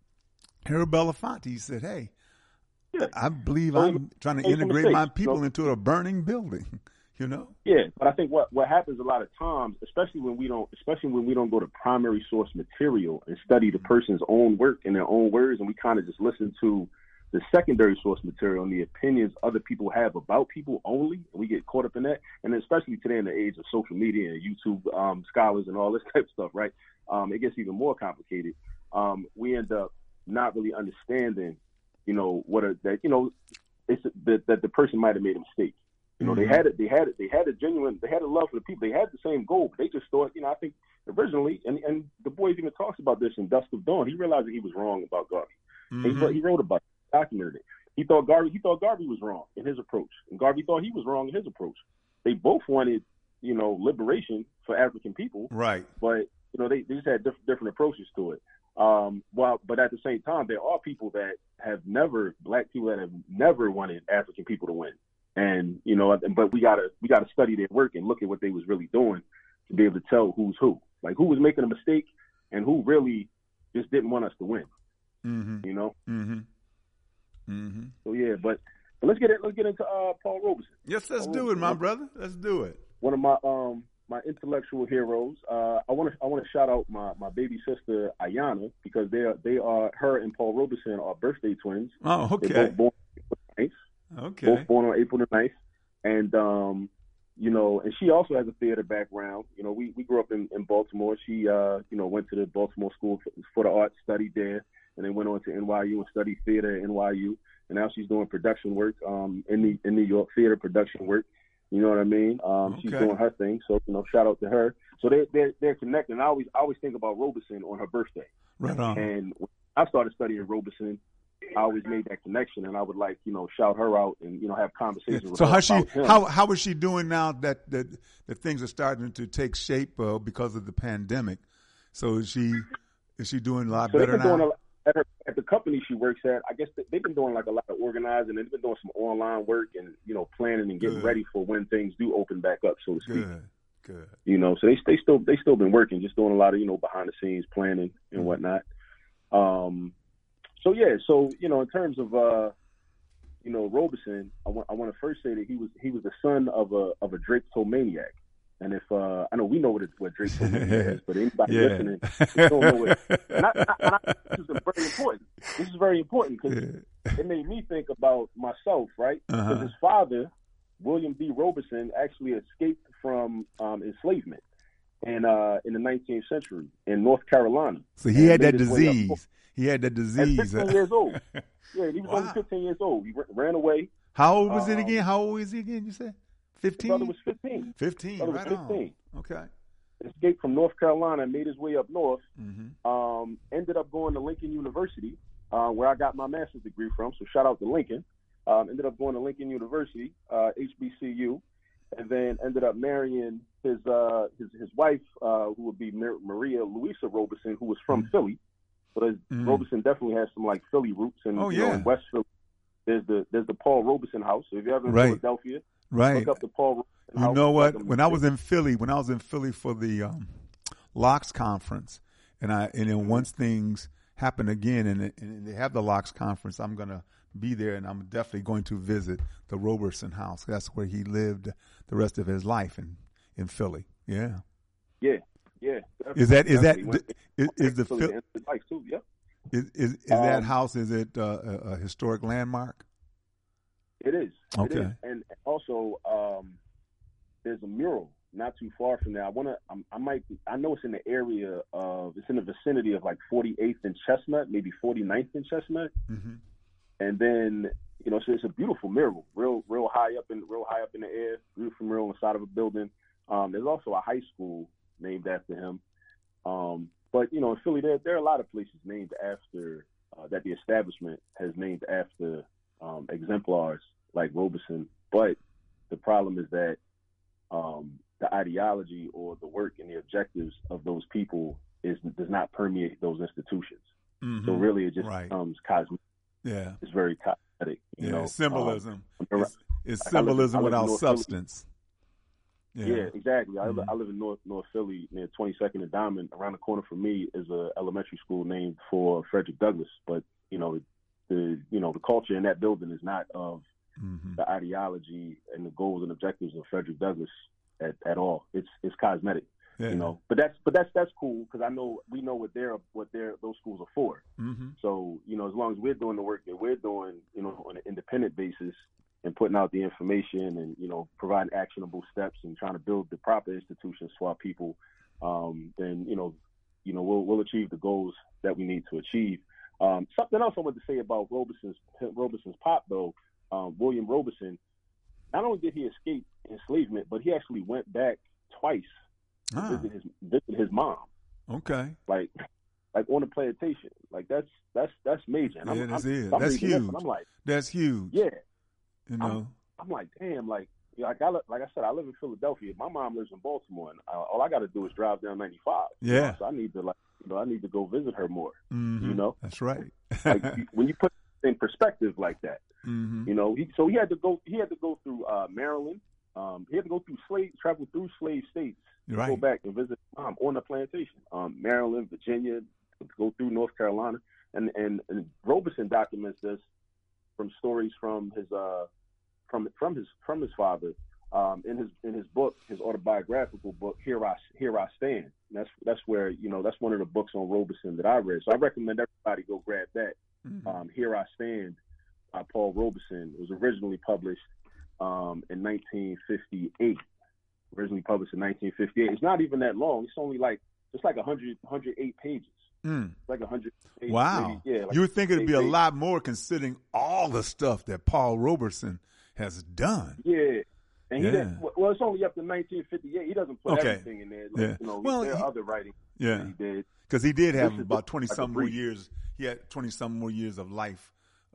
Harold Belafonte. He said, "Hey, yeah. I believe so, I'm trying to integrate my people you know? into a burning building." You know? Yeah, but I think what, what happens a lot of times, especially when we don't, especially when we don't go to primary source material and study the person's own work in their own words, and we kind of just listen to the secondary source material and the opinions other people have about people only, and we get caught up in that. And especially today in the age of social media and YouTube um, scholars and all this type of stuff, right? Um, it gets even more complicated. Um, we end up not really understanding, you know, what a, that you know, it's that, that the person might have made a mistake. You know, mm-hmm. they had it. They had it. They had a genuine. They had a love for the people. They had the same goal, but they just thought, you know, I think originally, and and Du Bois even talks about this in Dusk of Dawn. He realized that he was wrong about Garvey. Mm-hmm. He, he wrote about it, documented it. He thought Garvey. He thought Garvey was wrong in his approach, and Garvey thought he was wrong in his approach. They both wanted, you know, liberation for African people, right? But you know, they, they just had diff- different approaches to it. Um, well, but at the same time, there are people that have never, black people that have never wanted African people to win. And, you know, but we gotta we gotta study their work and look at what they was really doing to be able to tell who's who, like who was making a mistake and who really just didn't want us to win. Mm-hmm. You know. Mm-hmm. Mm-hmm. So yeah, but, but let's get it. Let's get into uh, Paul Robeson. Yes, let's Paul do Robeson. it, my brother. Let's do it. One of my um my intellectual heroes. Uh, I want to I want to shout out my, my baby sister Ayana because they are they are her and Paul Robeson are birthday twins. Oh, okay. They're both born April ninth. Okay. Both born on April the ninth. And, um, you know, and she also has a theater background. You know, we, we grew up in, in Baltimore. She, uh, you know, went to the Baltimore School for, for the Arts, studied there, and then went on to N Y U and studied theater at N Y U. And now she's doing production work um, in the, in New York, theater production work. You know what I mean? Um, okay. She's doing her thing. So, you know, shout out to her. So they, they're, they're connected. And I always, I always think about Robeson on her birthday. Right on. And when I started studying Robeson, I always made that connection, and I would like, you know, shout her out and, you know, have conversations with So her how she about him. how how is she doing now that that, that things are starting to take shape uh, because of the pandemic? So is she is she doing a lot so better they've been now? doing a, at, her, at the company she works at, I guess they've been doing like a lot of organizing, and they've been doing some online work and, you know, planning and getting Good. ready for when things do open back up, so to speak. Good, good. You know, so they they still they still been working, just doing a lot of, you know, behind the scenes planning and Mm-hmm. whatnot. Um, so yeah, so you know, in terms of uh, you know, Robeson, I want I want to first say that he was he was the son of a of a Drapetomaniac. And if uh, I know we know what it, what Drapetomania is, but anybody Yeah. listening don't know it. And I, and I, and I, this is very important. This is very important because Yeah. it made me think about myself, right? Because Uh-huh. his father, William D. Robeson, actually escaped from um, enslavement in uh, in the nineteenth century in North Carolina. So he And had that made his way up north. disease. He had that At disease. fifteen years old. Yeah, he was Wow. only fifteen years old. He ran away. How old was it Um, again? How old was he again? You said His fifteen. brother was fifteen. Fifteen. brother was Right fifteen. on. Okay. Escaped from North Carolina and made his way up north. Mm-hmm. Um, ended up going to Lincoln University, uh, where I got my master's degree from. So shout out to Lincoln. Um, ended up going to Lincoln University, uh, H B C U, and then ended up marrying his uh, his his wife, uh, who would be Mar- Maria Louisa Robeson, who was from Mm. Philly. So there's, Mm. Robeson definitely has some like Philly roots, and Oh, you know, yeah. in West Philly, there's the there's the Paul Robeson house. So if you're ever in Right. Philadelphia, Right. look up the Paul Robeson You house. know what? Like a- When I was in Philly, when I was in Philly for the um, Locks conference, and I and then once things happen again, and, and they have the Locks conference, I'm gonna be there, and I'm definitely going to visit the Roberson house. That's where he lived the rest of his life in in Philly. Yeah. yeah, yeah. Is that is that definitely. is, is the Philly Phil- to end his life too. Yep. is is, is that Um, house? Is it uh, a, a historic landmark? It is. It Okay. is. And also, um, there's a mural not too far from there. I want to. I might. Be, I know it's in the area of. It's in the vicinity of like forty-eighth and Chestnut, maybe forty-ninth and Chestnut. Mm-hmm. And then, you know, so it's a beautiful mural, real, real high up in, real high up in the air. Beautiful mural on the side of a building. Um, there's also a high school named after him. Um, but you know, in Philly, there there are a lot of places named after uh, that the establishment has named after um, exemplars like Robeson. But the problem is that um, the ideology or the work and the objectives of those people is does not permeate those institutions. Mm-hmm. So really, it just Right. becomes cosmetic. Yeah. It's very cosmetic. You Yeah. know, Symbolism. Um, It's, it's I live in- symbolism I live in without North Philly. substance. Yeah, Yeah. exactly. I, Mhm. I live in North North Philly near twenty-second and Diamond. Around the corner from me is a elementary school named for Frederick Douglass. But you know, the you know the culture in that building is not of Mm-hmm. the ideology and the goals and objectives of Frederick Douglass at, at all. It's it's cosmetic, Yeah. you know. But that's but that's that's cool because I know we know what they're what they're those schools are for. Mm-hmm. So you know, as long as we're doing the work that we're doing, you know, on an independent basis and putting out the information and you know providing actionable steps and trying to build the proper institutions for our people, um, then you know, you know we'll we'll achieve the goals that we need to achieve. Um, something else I wanted to say about Robeson's Robeson's pop though. Um, William Robeson, not only did he escape enslavement, but he actually went back twice to Ah, visit his visit his mom, okay. like like on the plantation. Like that's that's that's major. And Yeah, I'm, this I'm, is. I'm That's reading this huge. and I'm like, That's huge. yeah. You know. I'm like, damn, like you know, like I li- like I said, I live in Philadelphia. My mom lives in Baltimore, and I, all I got to do is drive down ninety-five. you Yeah. know? So I need to like you know I need to go visit her more. Mm-hmm. You know, That's right. like when you put it in perspective like that. mm-hmm. You know, he, so he had to go. He had to go through uh, Maryland. Um, he had to go through slave, travel through slave states, to Right. go back and visit mom on the plantation. Um, Maryland, Virginia, go through North Carolina, and and, and Robeson documents this from stories from his uh, from from his from his father um, in his in his book, his autobiographical book. Here I Here I Stand. And that's that's where you know that's one of the books on Robeson that I read. So I recommend everybody go grab that. Mm-hmm. Um, Here I Stand. By Paul Robeson. It was originally published um, in nineteen fifty-eight. Originally published in nineteen fifty-eight. It's not even that long. It's only like it's like one hundred, one hundred eight pages. Mm. It's like one hundred pages. Wow. Maybe, yeah, like you would think it'd be a pages. lot more considering all the stuff that Paul Robeson has done. Yeah. And he Yeah. didn't, well, it's only up to nineteen fifty-eight. He doesn't put Okay. everything in there. Like, Yeah. You know, Well, there are he- other writings Yeah. that he did. Because he did have This is about just twenty like a some more brief. years. He had twenty some more years of life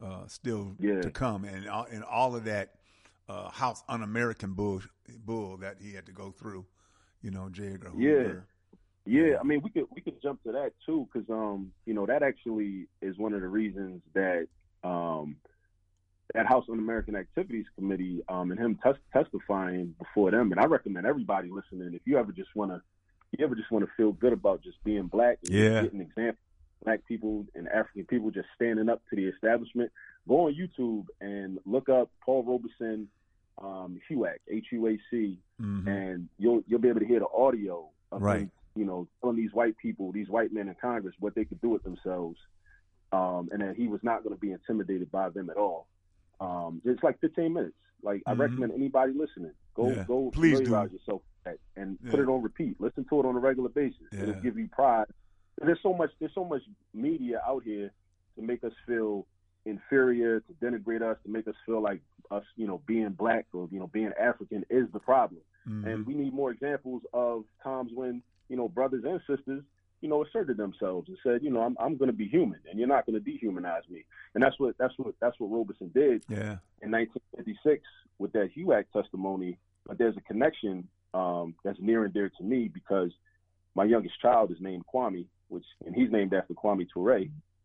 uh, still yeah. to come, and all, and all of that uh, House Un-American bull bull that he had to go through. You know, J. Edgar Hoover. Yeah. Yeah, I mean, we could we could jump to that too, because um, you know, that actually is one of the reasons that um, that House Un-American Activities Committee um, and him tes- testifying before them. And I recommend everybody listening, if you ever just want to, you ever just want to feel good about just being black and yeah. getting examples of black people and African people just standing up to the establishment, go on YouTube and look up Paul Robeson, um, H U A C, H U A C, mm-hmm. and you'll you'll be able to hear the audio of right. him, you know, telling these white people, these white men in Congress, what they could do with themselves, um, and that he was not going to be intimidated by them at all. Um, it's like fifteen minutes. Like mm-hmm. I recommend anybody listening, go yeah. go Please familiarize do. yourself with that and yeah. put it on repeat. Listen to it on a regular basis. Yeah. It'll give you pride. There's so much there's so much media out here to make us feel inferior, to denigrate us, to make us feel like us, you know, being black or, you know, being African is the problem. Mm-hmm. And we need more examples of times when, you know, brothers and sisters, you know, asserted themselves and said, you know, I'm I'm going to be human, and you're not going to dehumanize me. And that's what that's what that's what Robeson did yeah. in nineteen fifty-six with that H U A C testimony. But there's a connection um, that's near and dear to me because my youngest child is named Kwame, which and he's named after Kwame Ture.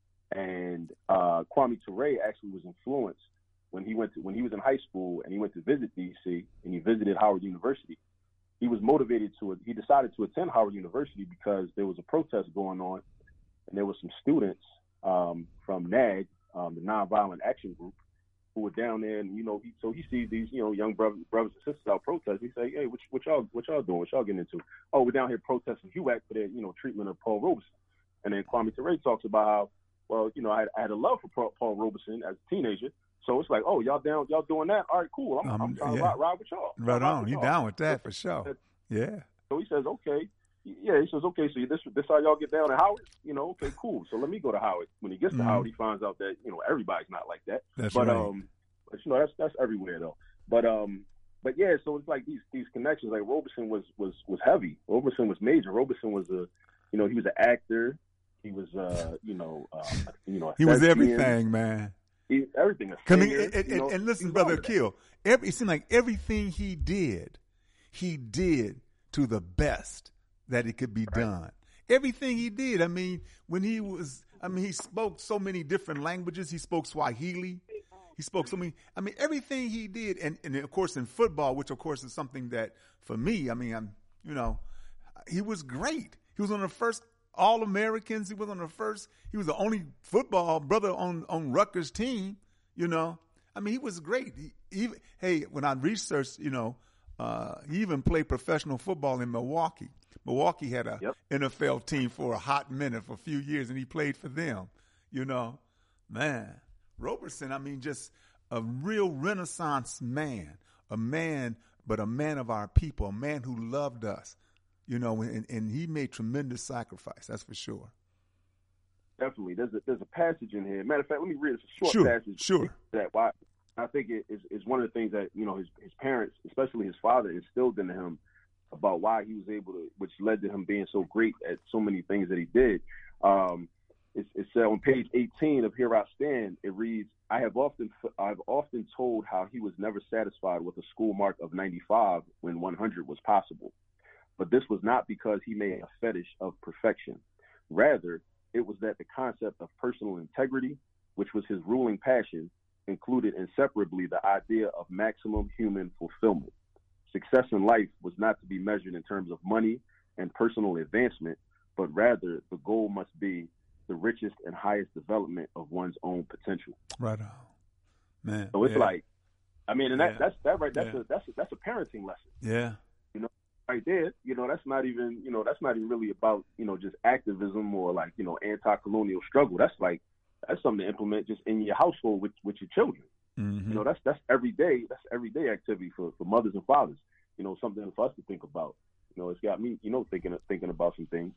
And uh, Kwame Ture actually was influenced when he went to, when he was in high school and he went to visit D C and he visited Howard University. He was motivated to, he decided to attend Howard University because there was a protest going on, and there were some students um, from N A G, um, the Nonviolent Action Group, who were down there. And, you know, he, so he sees these, you know, young brothers, brothers and sisters out protesting. He say, hey, what, what y'all, what y'all doing? What y'all getting into? Oh, we're down here protesting H U A C for their, you know, treatment of Paul Robeson. And then Kwame Ture talks about how, well, you know, I, I had a love for Paul Robeson as a teenager. So it's like, oh, y'all down, y'all doing that? All right, cool. I'm, um, I'm trying yeah. to ride, ride with y'all. Right ride on. with You y'all. down with that for sure. Yeah. So he says, okay. Yeah, he says, okay, so this this how y'all get down at Howard? You know, okay, cool. So let me go to Howard. When he gets to mm-hmm. Howard, he finds out that, you know, everybody's not like that. That's but, right. um, but, you know, that's that's everywhere, though. But, um, but yeah, so it's like these these connections. Like Robeson was was was heavy. Robeson was major. Robeson was a, you know, he was an actor. He was, uh, you know, uh, you know, he was everything, man. He, everything. Singer, and, and, you know, and listen, Brother Akil, every, it seemed like everything he did, he did to the best that it could be right. done. Everything he did. I mean, when he was, I mean, he spoke so many different languages. He spoke Swahili. He spoke so many. I mean, everything he did, and, and of course in football, which of course is something that for me, I mean, I'm, you know, he was great. He was one of the first All-Americans. He was on the first. He was the only football brother on, on Rutgers' team. You know, I mean, he was great. He, even hey, when I researched, you know, uh, he even played professional football in Milwaukee. Milwaukee had a yep. N F L team for a hot minute for a few years, and he played for them. You know, man, Robeson. I mean, just a real Renaissance man, a man, but a man of our people, a man who loved us. You know, and, and he made tremendous sacrifice. That's for sure. Definitely. There's a there's a passage in here. Matter of fact, let me read it. It's a short sure, passage. Sure. That why I think it is, is one of the things that, you know, his his parents, especially his father, instilled into him about why he was able to, which led to him being so great at so many things that he did. Um, it's, it's uh, on page eighteen of Here I Stand. It reads, I have often I've often told how he was never satisfied with a school mark of ninety-five when one hundred was possible. But this was not because he made a fetish of perfection. Rather, it was that the concept of personal integrity, which was his ruling passion, included inseparably the idea of maximum human fulfillment. Success in life was not to be measured in terms of money and personal advancement, but rather the goal must be the richest and highest development of one's own potential. Right on, man. So it's yeah. like, I mean, and that, yeah. that's that right. That's yeah. a that's a, that's a parenting lesson. Yeah. You know, right there. You know, that's not even you know that's not even really about you know just activism or like you know anti-colonial struggle. That's like that's something to implement just in your household with, with your children. Mm-hmm. You know, that's that's everyday that's everyday activity for, for mothers and fathers. You know, something for us to think about. You know, it's got me, you know, thinking thinking about some things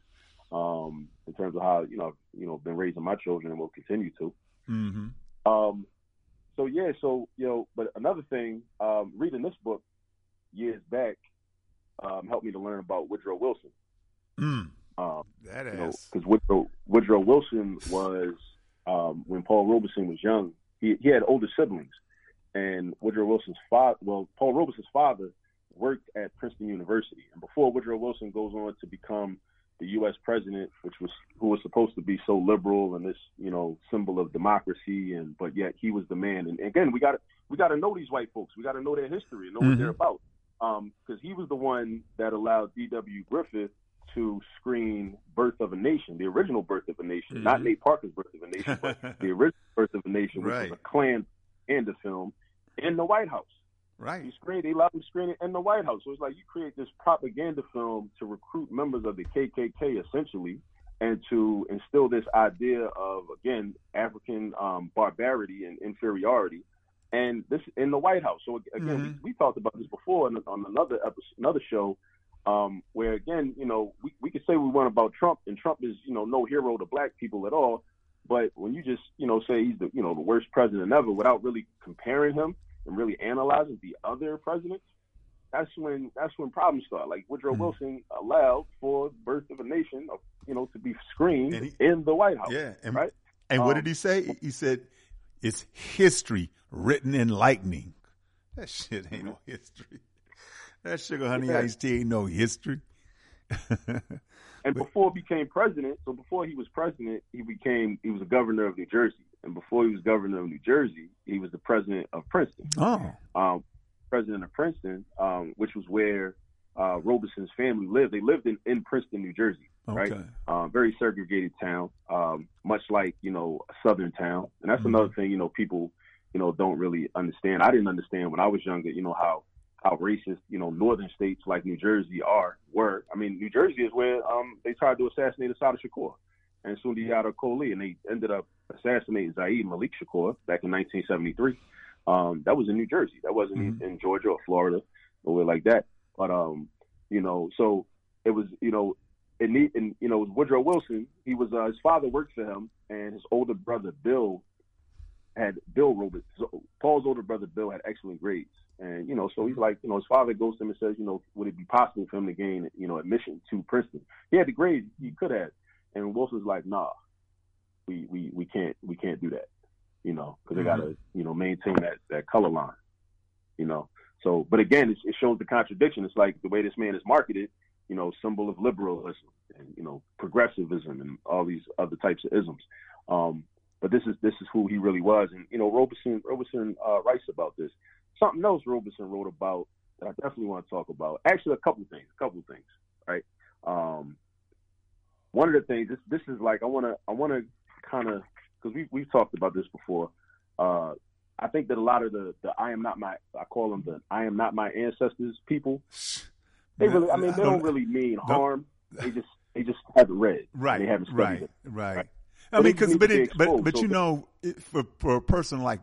um, in terms of how you know, you know, been raising my children and will continue to. Mm-hmm. Um, so yeah, so you know, but another thing, um, reading this book years back um, helped me to learn about Woodrow Wilson. Mm. Um, that is because you know, Woodrow Woodrow Wilson was um, when Paul Robeson was young. he he had older siblings, and Woodrow Wilson's father, well, Paul Robeson's father worked at Princeton University, and before Woodrow Wilson goes on to become the U S president, which was who was supposed to be so liberal and this, you know, symbol of democracy, and but yet he was the man. And, and again, we got to we got to know these white folks. We got to know their history and know mm-hmm. what they're about, because um, he was the one that allowed D W Griffith to screen Birth of a Nation, the original Birth of a Nation, mm-hmm. not Nate Parker's Birth of a Nation, but the original Birth of a Nation, which right. was a Klan and a film in the White House. Right. He screened, they allowed him to screen it in the White House. So it's like you create this propaganda film to recruit members of the K K K, essentially, and to instill this idea of, again, African um, barbarity and inferiority, and this in the White House. So again, mm-hmm. we, we talked about this before on, on another episode, another show, um, where again, you know, we, we could say we want about Trump, and Trump is, you know, no hero to black people at all. But when you just, you know, say he's the, you know, the worst president ever without really comparing him and really analyzing the other presidents, that's when that's when problems start. Like Woodrow mm-hmm. Wilson allowed for Birth of a Nation, you know, to be screened he, in the White House. Yeah, and, right. And um, what did he say? He said, "It's history written in lightning." That shit ain't no history. That Sugar Honey yeah. Iced Tea ain't no history. And before he became president, so before he was president, he became he was a governor of New Jersey. And before he was governor of New Jersey, he was the president of Princeton. Oh. Um, president of Princeton, um, which was where uh, Robeson's family lived. They lived in, in Princeton, New Jersey, right? Okay. Um, very segregated town, um, much like, you know, a southern town. And that's mm-hmm. another thing, you know, people, you know, don't really understand. I didn't understand when I was younger, you know, how how racist, you know, northern states like New Jersey are, were. I mean, New Jersey is where um, they tried to assassinate Assata Shakur and Sundiata Acoli, and they ended up assassinating Zaid Malik Shakur back in nineteen seventy-three. Um, that was in New Jersey. That wasn't mm-hmm. in Georgia or Florida or where like that. But, um, you know, so it was, you know, it need, and, you know, it was Woodrow Wilson. He was, uh, his father worked for him, and his older brother, Bill, had Bill Robeson. So Paul's older brother, Bill, had excellent grades. And, you know, so he's like, you know, his father goes to him and says, you know, would it be possible for him to gain, you know, admission to Princeton? He had the grades he could have. And Wilson's like, nah, we we, we can't we can't do that, you know, because mm-hmm. they got to, you know, maintain that, that color line, you know. So, but again, it, it shows the contradiction. It's like the way this man is marketed, you know, symbol of liberalism and, you know, progressivism and all these other types of isms. Um, but this is this is who he really was. And, you know, Robeson, Robeson uh, writes about this. Something else Robeson wrote about that I definitely want to talk about. Actually, a couple of things, a couple of things, right? Um, one of the things, this this is like, I want to, I want to kind of, because we we've talked about this before. Uh, I think that a lot of the, the I am not my, I call them the I am not my ancestors people. They really, I mean, they don't really mean harm. They just, they just haven't read. Right. They haven't studied right. it. Right. Right. I mean, because, but, it, exposed, but, but so you know, it, for, for a person like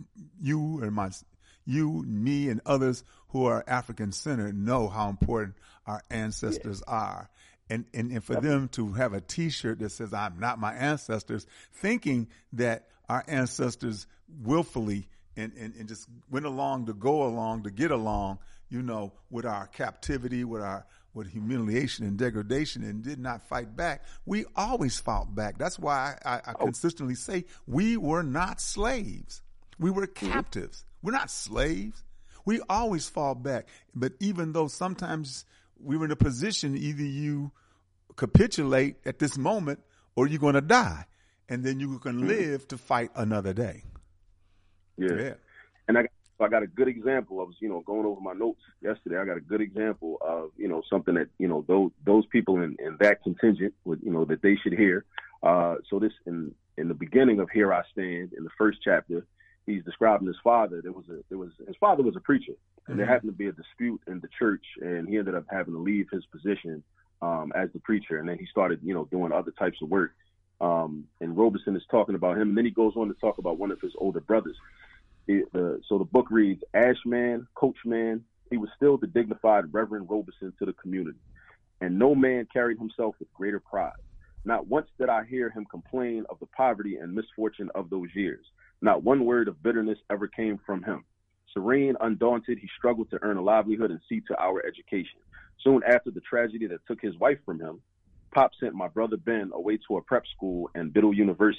you and my, you, me, and others who are African-centered know how important our ancestors yeah. are. And, and, and for Definitely. them to have a T-shirt that says, I'm not my ancestors, thinking that our ancestors willfully and, and, and just went along to go along, to get along, you know, with our captivity, with our with humiliation and degradation, and did not fight back. We always fought back. That's why I, I, I oh. consistently say we were not slaves. We were captives. We're not slaves. We always fought back. But even though sometimes we were in a position, either you capitulate at this moment or you're going to die. And then you can mm-hmm. live to fight another day. Yeah. yeah. And I got, I got a good example. I was, you know, going over my notes yesterday. I got a good example of, you know, something that, you know, those those people in, in that contingent would, you know, that they should hear. Uh, so this in in the beginning of Here I Stand, in the first chapter, he's describing his father. There was a there was his father was a preacher, and mm-hmm. there happened to be a dispute in the church, and he ended up having to leave his position um, as the preacher, and then he started, you know, doing other types of work. Um, and Robeson is talking about him, and then he goes on to talk about one of his older brothers. It, uh, so the book reads, Ashman, Coachman, he was still the dignified Reverend Robeson to the community, and no man carried himself with greater pride. Not once did I hear him complain of the poverty and misfortune of those years. Not one word of bitterness ever came from him. Serene, undaunted, he struggled to earn a livelihood and see to our education. Soon after the tragedy that took his wife from him, Pop sent my brother Ben away to a prep school and Biddle University,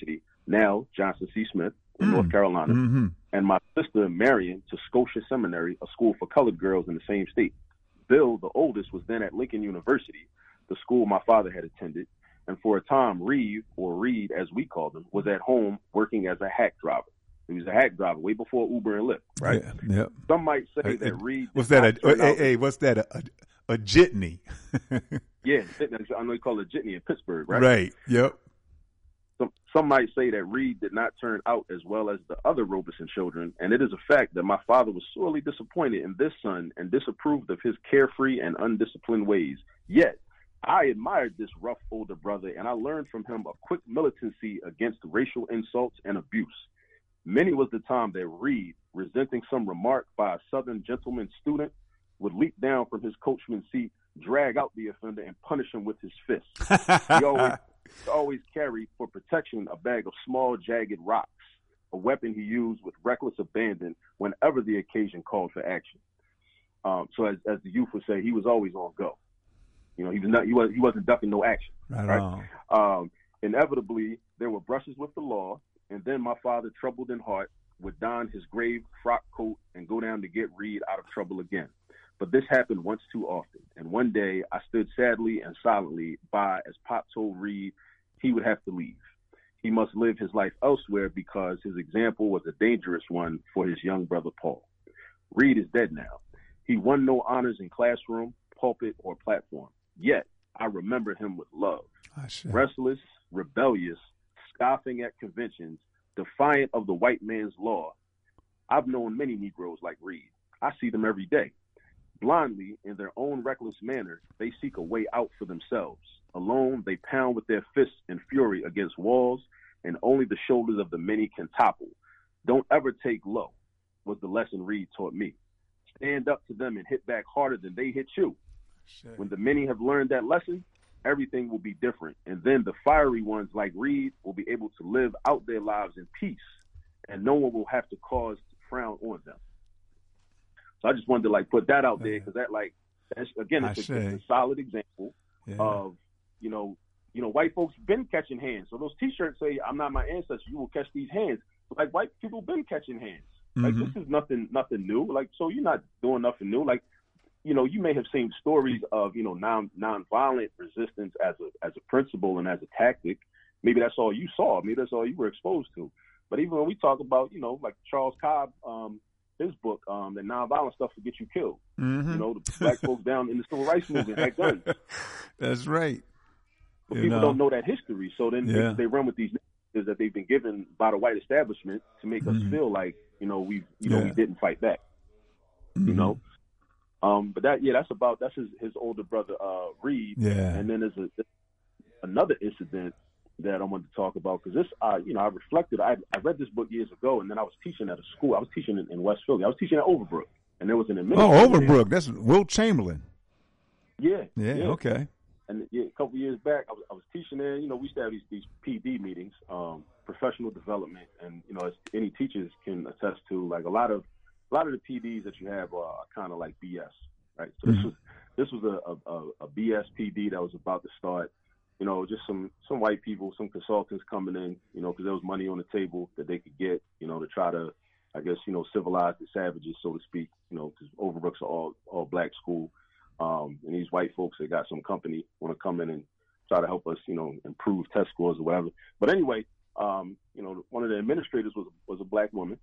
now Johnson C. Smith in Mm. North Carolina, Mm-hmm. and my sister Marion to Scotia Seminary, a school for colored girls in the same state. Bill, the oldest, was then at Lincoln University, the school my father had attended, and for a time, Reeve, or Reed as we called him, was at home working as a hack driver. He was a hack driver way before Uber and Lyft, right? Yeah. yeah. Some might say Uh, that uh, Reed. What's did that? not A, turn hey, out- hey, what's that? A, a, a jitney. Yeah, I know you call it jitney in Pittsburgh, right? Right. Yep. Some, some might say that Reed did not turn out as well as the other Robeson children, and it is a fact that my father was sorely disappointed in this son and disapproved of his carefree and undisciplined ways. Yet, I admired this rough older brother, and I learned from him a quick militancy against racial insults and abuse. Many was the time that Reed, resenting some remark by a Southern gentleman student, would leap down from his coachman's seat, drag out the offender, and punish him with his fists. He always, always carried for protection a bag of small, jagged rocks, a weapon he used with reckless abandon whenever the occasion called for action. Um, so, as, as the youth would say, he was always on go. You know, he was not, he was, he wasn't ducking no action. Right, right? on. Um, inevitably, there were brushes with the law, and then my father, troubled in heart, would don his grave frock coat and go down to get Reed out of trouble again. But this happened once too often, and one day I stood sadly and silently by as Pop told Reed he would have to leave. He must live his life elsewhere because his example was a dangerous one for his young brother Paul. Reed is dead now. He won no honors in classroom, pulpit, or platform. Yet, I remember him with love. I see. Restless, rebellious, scoffing at conventions, defiant of the white man's law. I've known many Negroes like Reed. I see them every day. Blindly, in their own reckless manner, they seek a way out for themselves. Alone, they pound with their fists in fury against walls, and only the shoulders of the many can topple. Don't ever take low, was the lesson Reed taught me. Stand up to them and hit back harder than they hit you. When the many have learned that lesson, everything will be different. And then the fiery ones like Reed will be able to live out their lives in peace, and no one will have to cause to frown on them. So I just wanted to like put that out there because that like, that's, again, it's a, it's a solid example yeah. of, you know, you know, white folks been catching hands. So those T-shirts say, "I'm not my ancestor. You will catch these hands." Like white people been catching hands. Like mm-hmm. this is nothing, nothing new. Like so, you're not doing nothing new. Like, you know, you may have seen stories of you know non nonviolent resistance as a as a principle and as a tactic. Maybe that's all you saw. Maybe that's all you were exposed to. But even when we talk about, you know, like Charles Cobb, um, his book, um, the nonviolent stuff to get you killed. Mm-hmm. You know, the black folks down in the civil rights movement had guns. That's right. But you people know. don't know that history, so then yeah. they, they run with these narratives that they've been given by the white establishment to make mm-hmm. us feel like you know we you know yeah. we didn't fight back. Mm-hmm. You know, um, but that yeah, that's about that's his, his older brother uh, Reed. Yeah, and then there's a, another incident that I wanted to talk about because this uh, you know I reflected. I I read this book years ago, and then I was teaching at a school. I was teaching in, in West Philly. I was teaching at Overbrook, and there was an administrator. Oh, Overbrook. There. That's Wilt Chamberlain. Yeah, yeah. Yeah. Okay. And yeah, a couple of years back, I was, I was teaching there. You know, we used to have these, these P D meetings, um, professional development, and you know, as any teachers can attest to, like a lot of a lot of the P Ds that you have are, are kind of like B S, right? So mm-hmm. this was this was a, a, a B S P D that was about to start. You know, just some some white people, some consultants coming in, you know, because there was money on the table that they could get, you know, to try to, I guess, you know, civilize the savages, so to speak. You know, because Overbrook's an all all black school. Um, and these white folks that got some company want to come in and try to help us, you know, improve test scores or whatever. But anyway, um, you know, one of the administrators was was a black woman,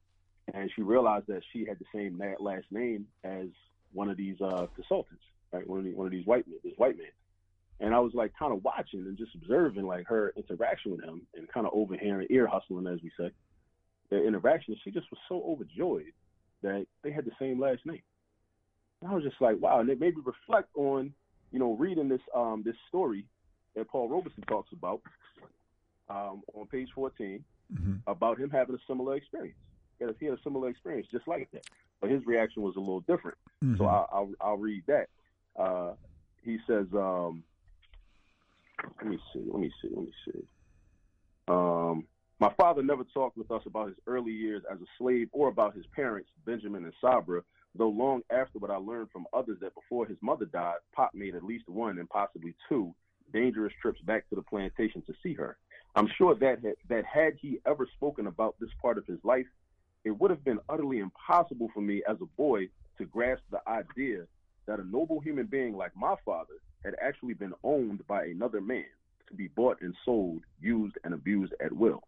and she realized that she had the same last name as one of these uh, consultants, right? One of these, one of these white men, this white man. And I was like kind of watching and just observing like her interaction with him and kind of overhearing, ear hustling, as we say, their interaction. She just was so overjoyed that they had the same last name. And I was just like, wow. And it made me reflect on, you know, reading this um, this story that Paul Robeson talks about um, on page fourteen mm-hmm. about him having a similar experience. Because he had a similar experience just like that. But his reaction was a little different. Mm-hmm. So I, I'll, I'll read that. Uh, he says, um, let me see, let me see, let me see. Um, my father never talked with us about his early years as a slave or about his parents, Benjamin and Sabra, though long afterward I learned from others that before his mother died, Pop made at least one and possibly two dangerous trips back to the plantation to see her. I'm sure that had, that had he ever spoken about this part of his life, it would have been utterly impossible for me as a boy to grasp the idea that a noble human being like my father had actually been owned by another man to be bought and sold, used and abused at will.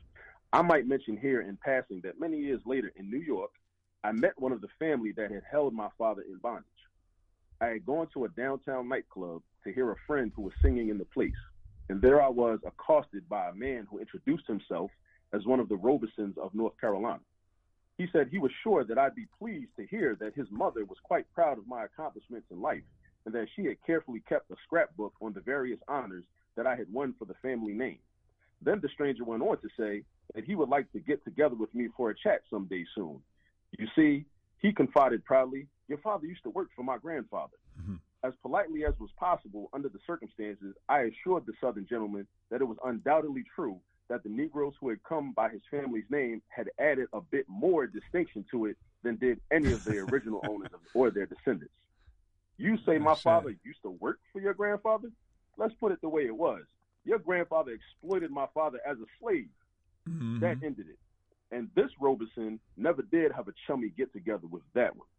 I might mention here in passing that many years later in New York, I met one of the family that had held my father in bondage. I had gone to a downtown nightclub to hear a friend who was singing in the place, and there I was accosted by a man who introduced himself as one of the Robesons of North Carolina. He said he was sure that I'd be pleased to hear that his mother was quite proud of my accomplishments in life, and that she had carefully kept a scrapbook on the various honors that I had won for the family name. Then the stranger went on to say that he would like to get together with me for a chat someday soon. You see, he confided proudly, your father used to work for my grandfather. Mm-hmm. As politely as was possible under the circumstances, I assured the Southern gentleman that it was undoubtedly true that the Negroes who had come by his family's name had added a bit more distinction to it than did any of the original owners of, or their descendants. You say my father used to work for your grandfather? Let's put it the way it was. Your grandfather exploited my father as a slave. Mm-hmm. That ended it. And this Robeson never did have a chummy get-together with that one.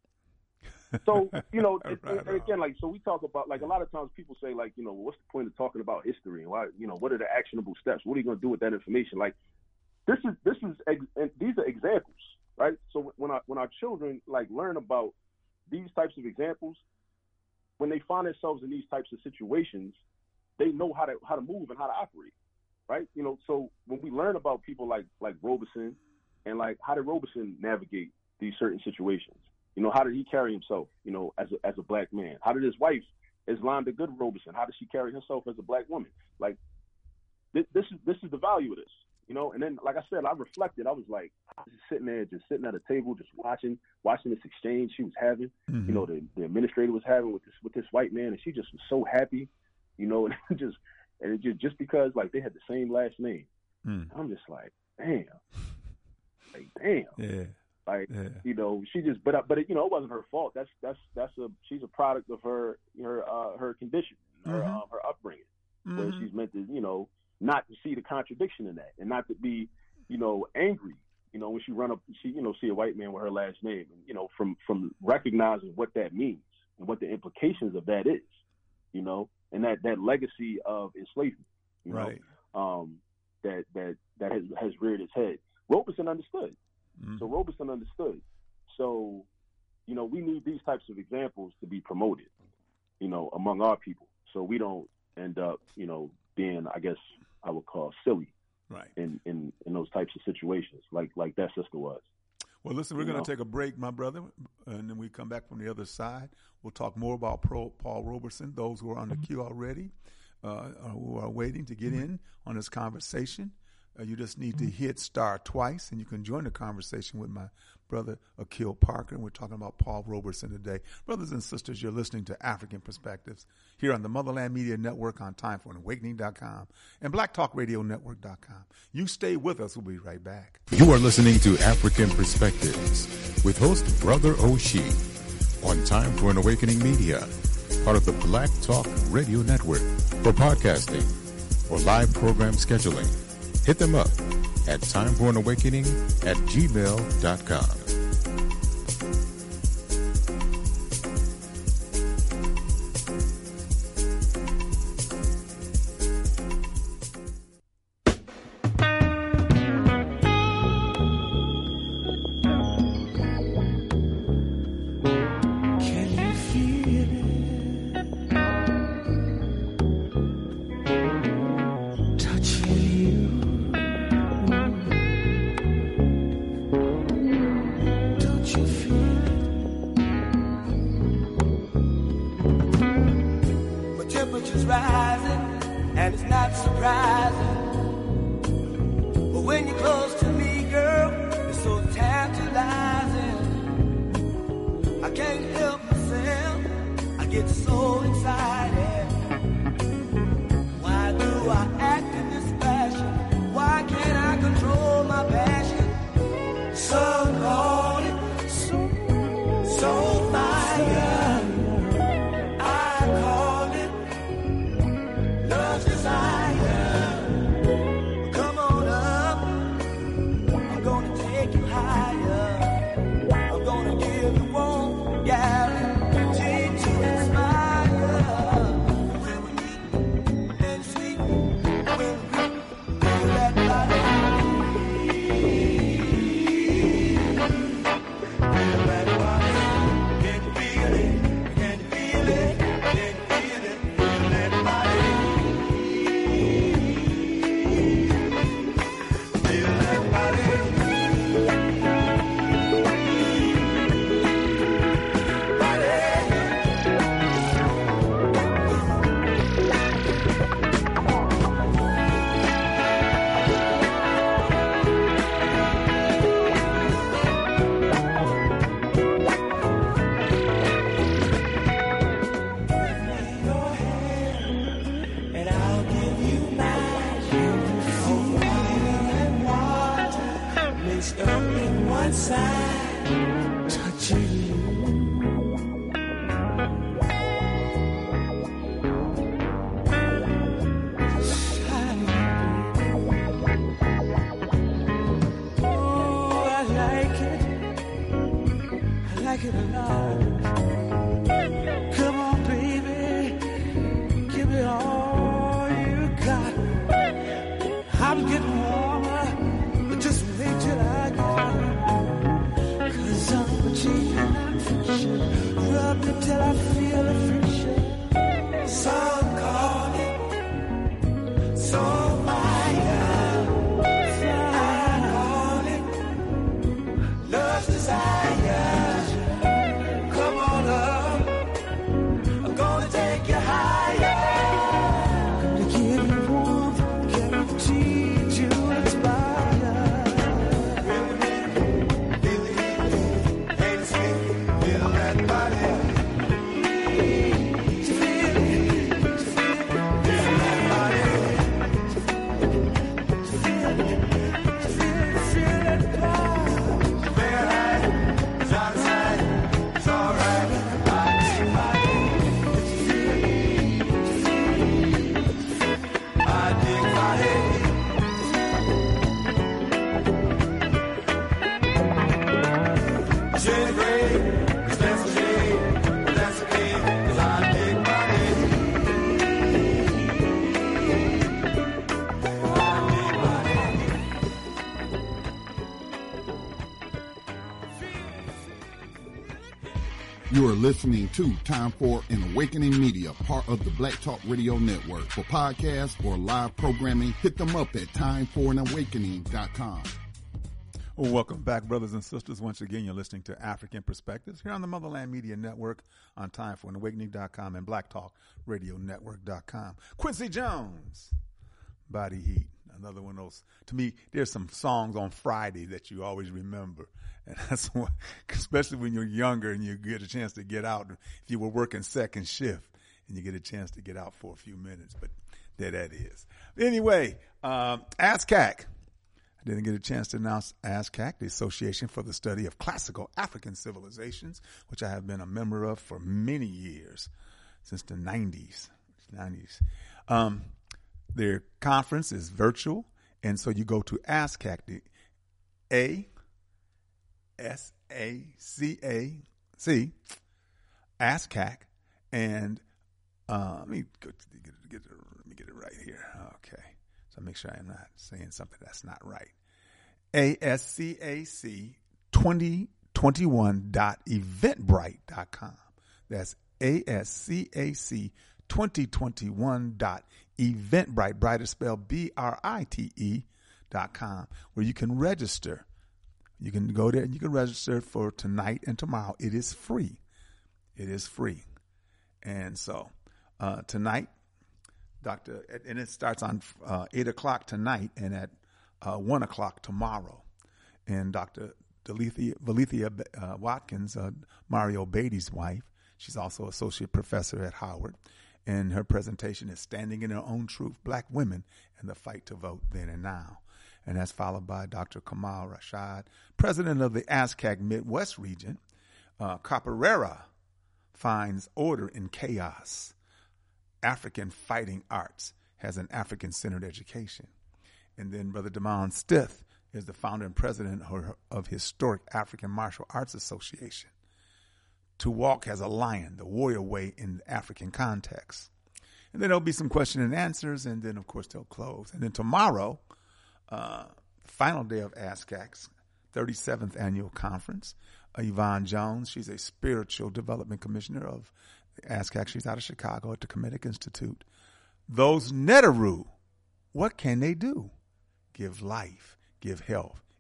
So, you know, it, right, and again, like, so we talk about, like, a lot of times people say, like, you know, what's the point of talking about history? And why, you know, what are the actionable steps? What are you going to do with that information? Like, this is, this is, and these are examples, right? So when our, when our children, like, learn about these types of examples, when they find themselves in these types of situations, they know how to, how to move and how to operate, right? You know, so when we learn about people like, like Robeson and, like, how did Robeson navigate these certain situations? You know, how did he carry himself, you know, as a, as a black man? How did his wife, Islanda Good Robeson, how did she carry herself as a black woman? Like, th- this is this is the value of this, you know? And then, like I said, I reflected. I was like, I was just sitting there, just sitting at a table, just watching, watching this exchange she was having, mm-hmm. you know, the, the administrator was having with this with this white man, and she just was so happy, you know, and it just, and it just, just because, like, they had the same last name. Mm. I'm just like, damn. Like, damn. Yeah. Like, yeah. you know, she just, but, but it, you know, it wasn't her fault. That's, that's, that's a, she's a product of her, her, uh, her condition, her, mm-hmm. uh, her upbringing, mm-hmm. where she's meant to, you know, not to see the contradiction in that and not to be, you know, angry, you know, when she run up, she, you know, see a white man with her last name, and, you know, from, from recognizing what that means and what the implications of that is, you know, and that, that legacy of enslavement, you right. know, um, that, that, that has, has reared its head. Robeson understood. Mm-hmm. So Robeson understood. So, you know, we need these types of examples to be promoted, you know, among our people, so we don't end up, you know, being, I guess I would call silly, right, in, in, in those types of situations, like like that sister was. Well, listen, we're going to take a break, my brother, and then we come back from the other side. We'll talk more about Pro, Paul Robeson, those who are on the queue already, uh, who are waiting to get in on this conversation. Uh, you just need to hit star twice, and you can join the conversation with my brother, Akil Parker. And we're talking about Paul Robeson today. Brothers and sisters, you're listening to African Perspectives here on the Motherland Media Network on time for an awakening dot com and black talk radio network dot com. You stay with us. We'll be right back. You are listening to African Perspectives with host Brother Oshie on Time for an Awakening Media, part of the Black Talk Radio Network. For podcasting or live program scheduling, hit them up at time for an awakening at gmail dot com. Touching you. You are listening to Time for an Awakening Media, part of the Black Talk Radio Network. For podcasts or live programming, hit them up at time for an awakening dot com. Well, welcome back, brothers and sisters. Once again, you're listening to African Perspectives here on the Motherland Media Network on time for an awakening dot com and black talk radio network dot com. Quincy Jones, Body Heat. Another one of those, to me, there's some songs on Friday that you always remember. And that's what, especially when you're younger and you get a chance to get out. If you were working second shift and you get a chance to get out for a few minutes, but there that is. Anyway, um, ASCAC. I didn't get a chance to announce ASCAC, the Association for the Study of Classical African Civilizations, which I have been a member of for many years, since the nineties. nineties. Um, their conference is virtual, and so you go to ASCAC, the A S A C A C, ASCAC, and uh, let me go to get, get, let me get it right here. Okay, so make sure I'm not saying something that's not right. A S C A C twenty twenty-one dot eventbrite dot com. That's A S C A C twenty twenty-one dot eventbrite, Bright is spelled B R I T E dot com, where you can register. You can go there and you can register for tonight and tomorrow. It is free. It is free. And so uh, tonight, Doctor, and it starts on uh, eight o'clock tonight and at uh, one o'clock tomorrow. And Doctor Valethia, Valethia uh, Watkins, uh, Mario Beatty's wife, she's also associate professor at Howard. And her presentation is Standing in Her Own Truth, Black Women and the Fight to Vote Then and Now. And that's followed by Doctor Kamal Rashad, president of the ASCAC Midwest region. Uh, Capoeira finds order in chaos. African Fighting Arts has an African-centered education. And then Brother Damon Stith is the founder and president of Historic African Martial Arts Association. To Walk as a Lion, the warrior way in the African context. And then there'll be some question and answers, and then, of course, they'll close. And then tomorrow, uh, final day of ASCAC's thirty-seventh annual conference, uh, Yvonne Jones, she's a spiritual development commissioner of ASCAC. She's out of Chicago at the Kemetic Institute. Those Neteru, what can they do? Give life, give health,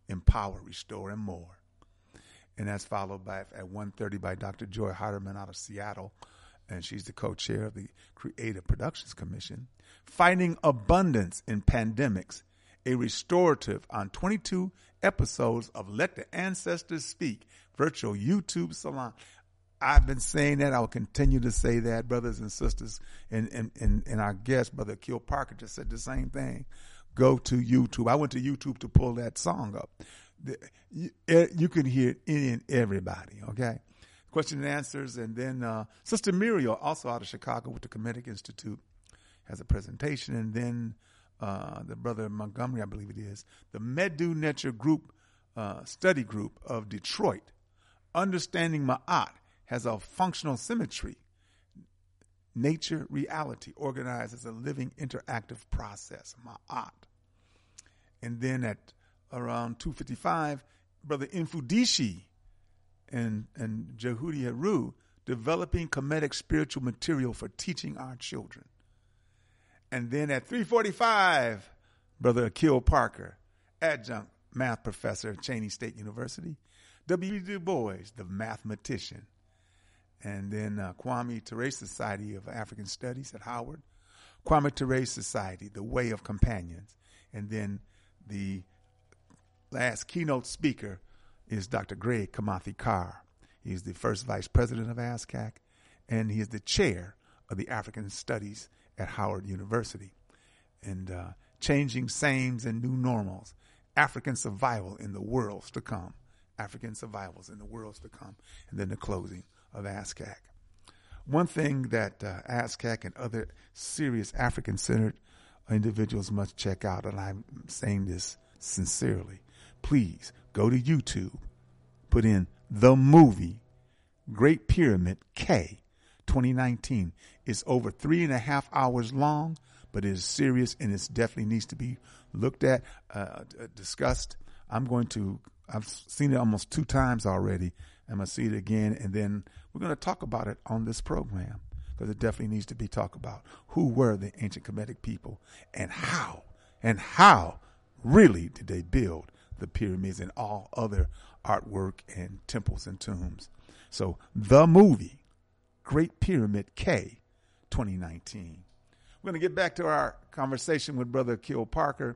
empower, restore, and more. And that's followed by at one thirty by Doctor Joy Hardiman out of Seattle, and she's the co-chair of the Creative Productions Commission. Fighting Abundance in Pandemics, a restorative on twenty-two episodes of Let the Ancestors Speak, virtual YouTube salon. I've been saying that. I will continue to say that, brothers and sisters. And, and, and, and our guest, Brother Akil Parker, just said the same thing. Go to YouTube. I went to YouTube to pull that song up. The, you, you can hear it in everybody, okay? Question and answers. And then uh, Sister Muriel, also out of Chicago with the Kemetic Institute, has a presentation. And then uh, the brother Montgomery, I believe it is, the Medu Neter Group, uh, study group of Detroit, Understanding Ma'at, has a functional symmetry, nature reality, organized as a living interactive process, Ma'at. And then at around two fifty-five, Brother Infudishi and, and Jehudi Haru, developing Kemetic spiritual material for teaching our children. And then at three forty-five, Brother Akil Parker, adjunct math professor at Cheyney State University, W. Du Bois, the mathematician. And then uh, Kwame Ture Society of African Studies at Howard, Kwame Ture Society, the Way of Companions. And then the last keynote speaker is Doctor Greg Kamathi Carr. He's the first vice president of ASCAC, and he is the chair of the African Studies at Howard University. And uh, Changing Sames and New Normals, African Survival in the Worlds to Come. African Survivals in the Worlds to Come. And then the closing of ASCAC. One thing that uh, ASCAC and other serious African-centered individuals must check out, and I'm saying this sincerely, please go to YouTube, put in the movie Great Pyramid K twenty nineteen. It's over three and a half hours long, but it is serious and it definitely needs to be looked at, uh, discussed. I'm going to, I've seen it almost two times already. I'm going to see it again, and then we're going to talk about it on this program because it definitely needs to be talked about. Who were the ancient Kemetic people, and how, and how really did they build the pyramids and all other artwork and temples and tombs? So the movie, Great Pyramid K twenty nineteen. We're going to get back to our conversation with Brother Akil Parker,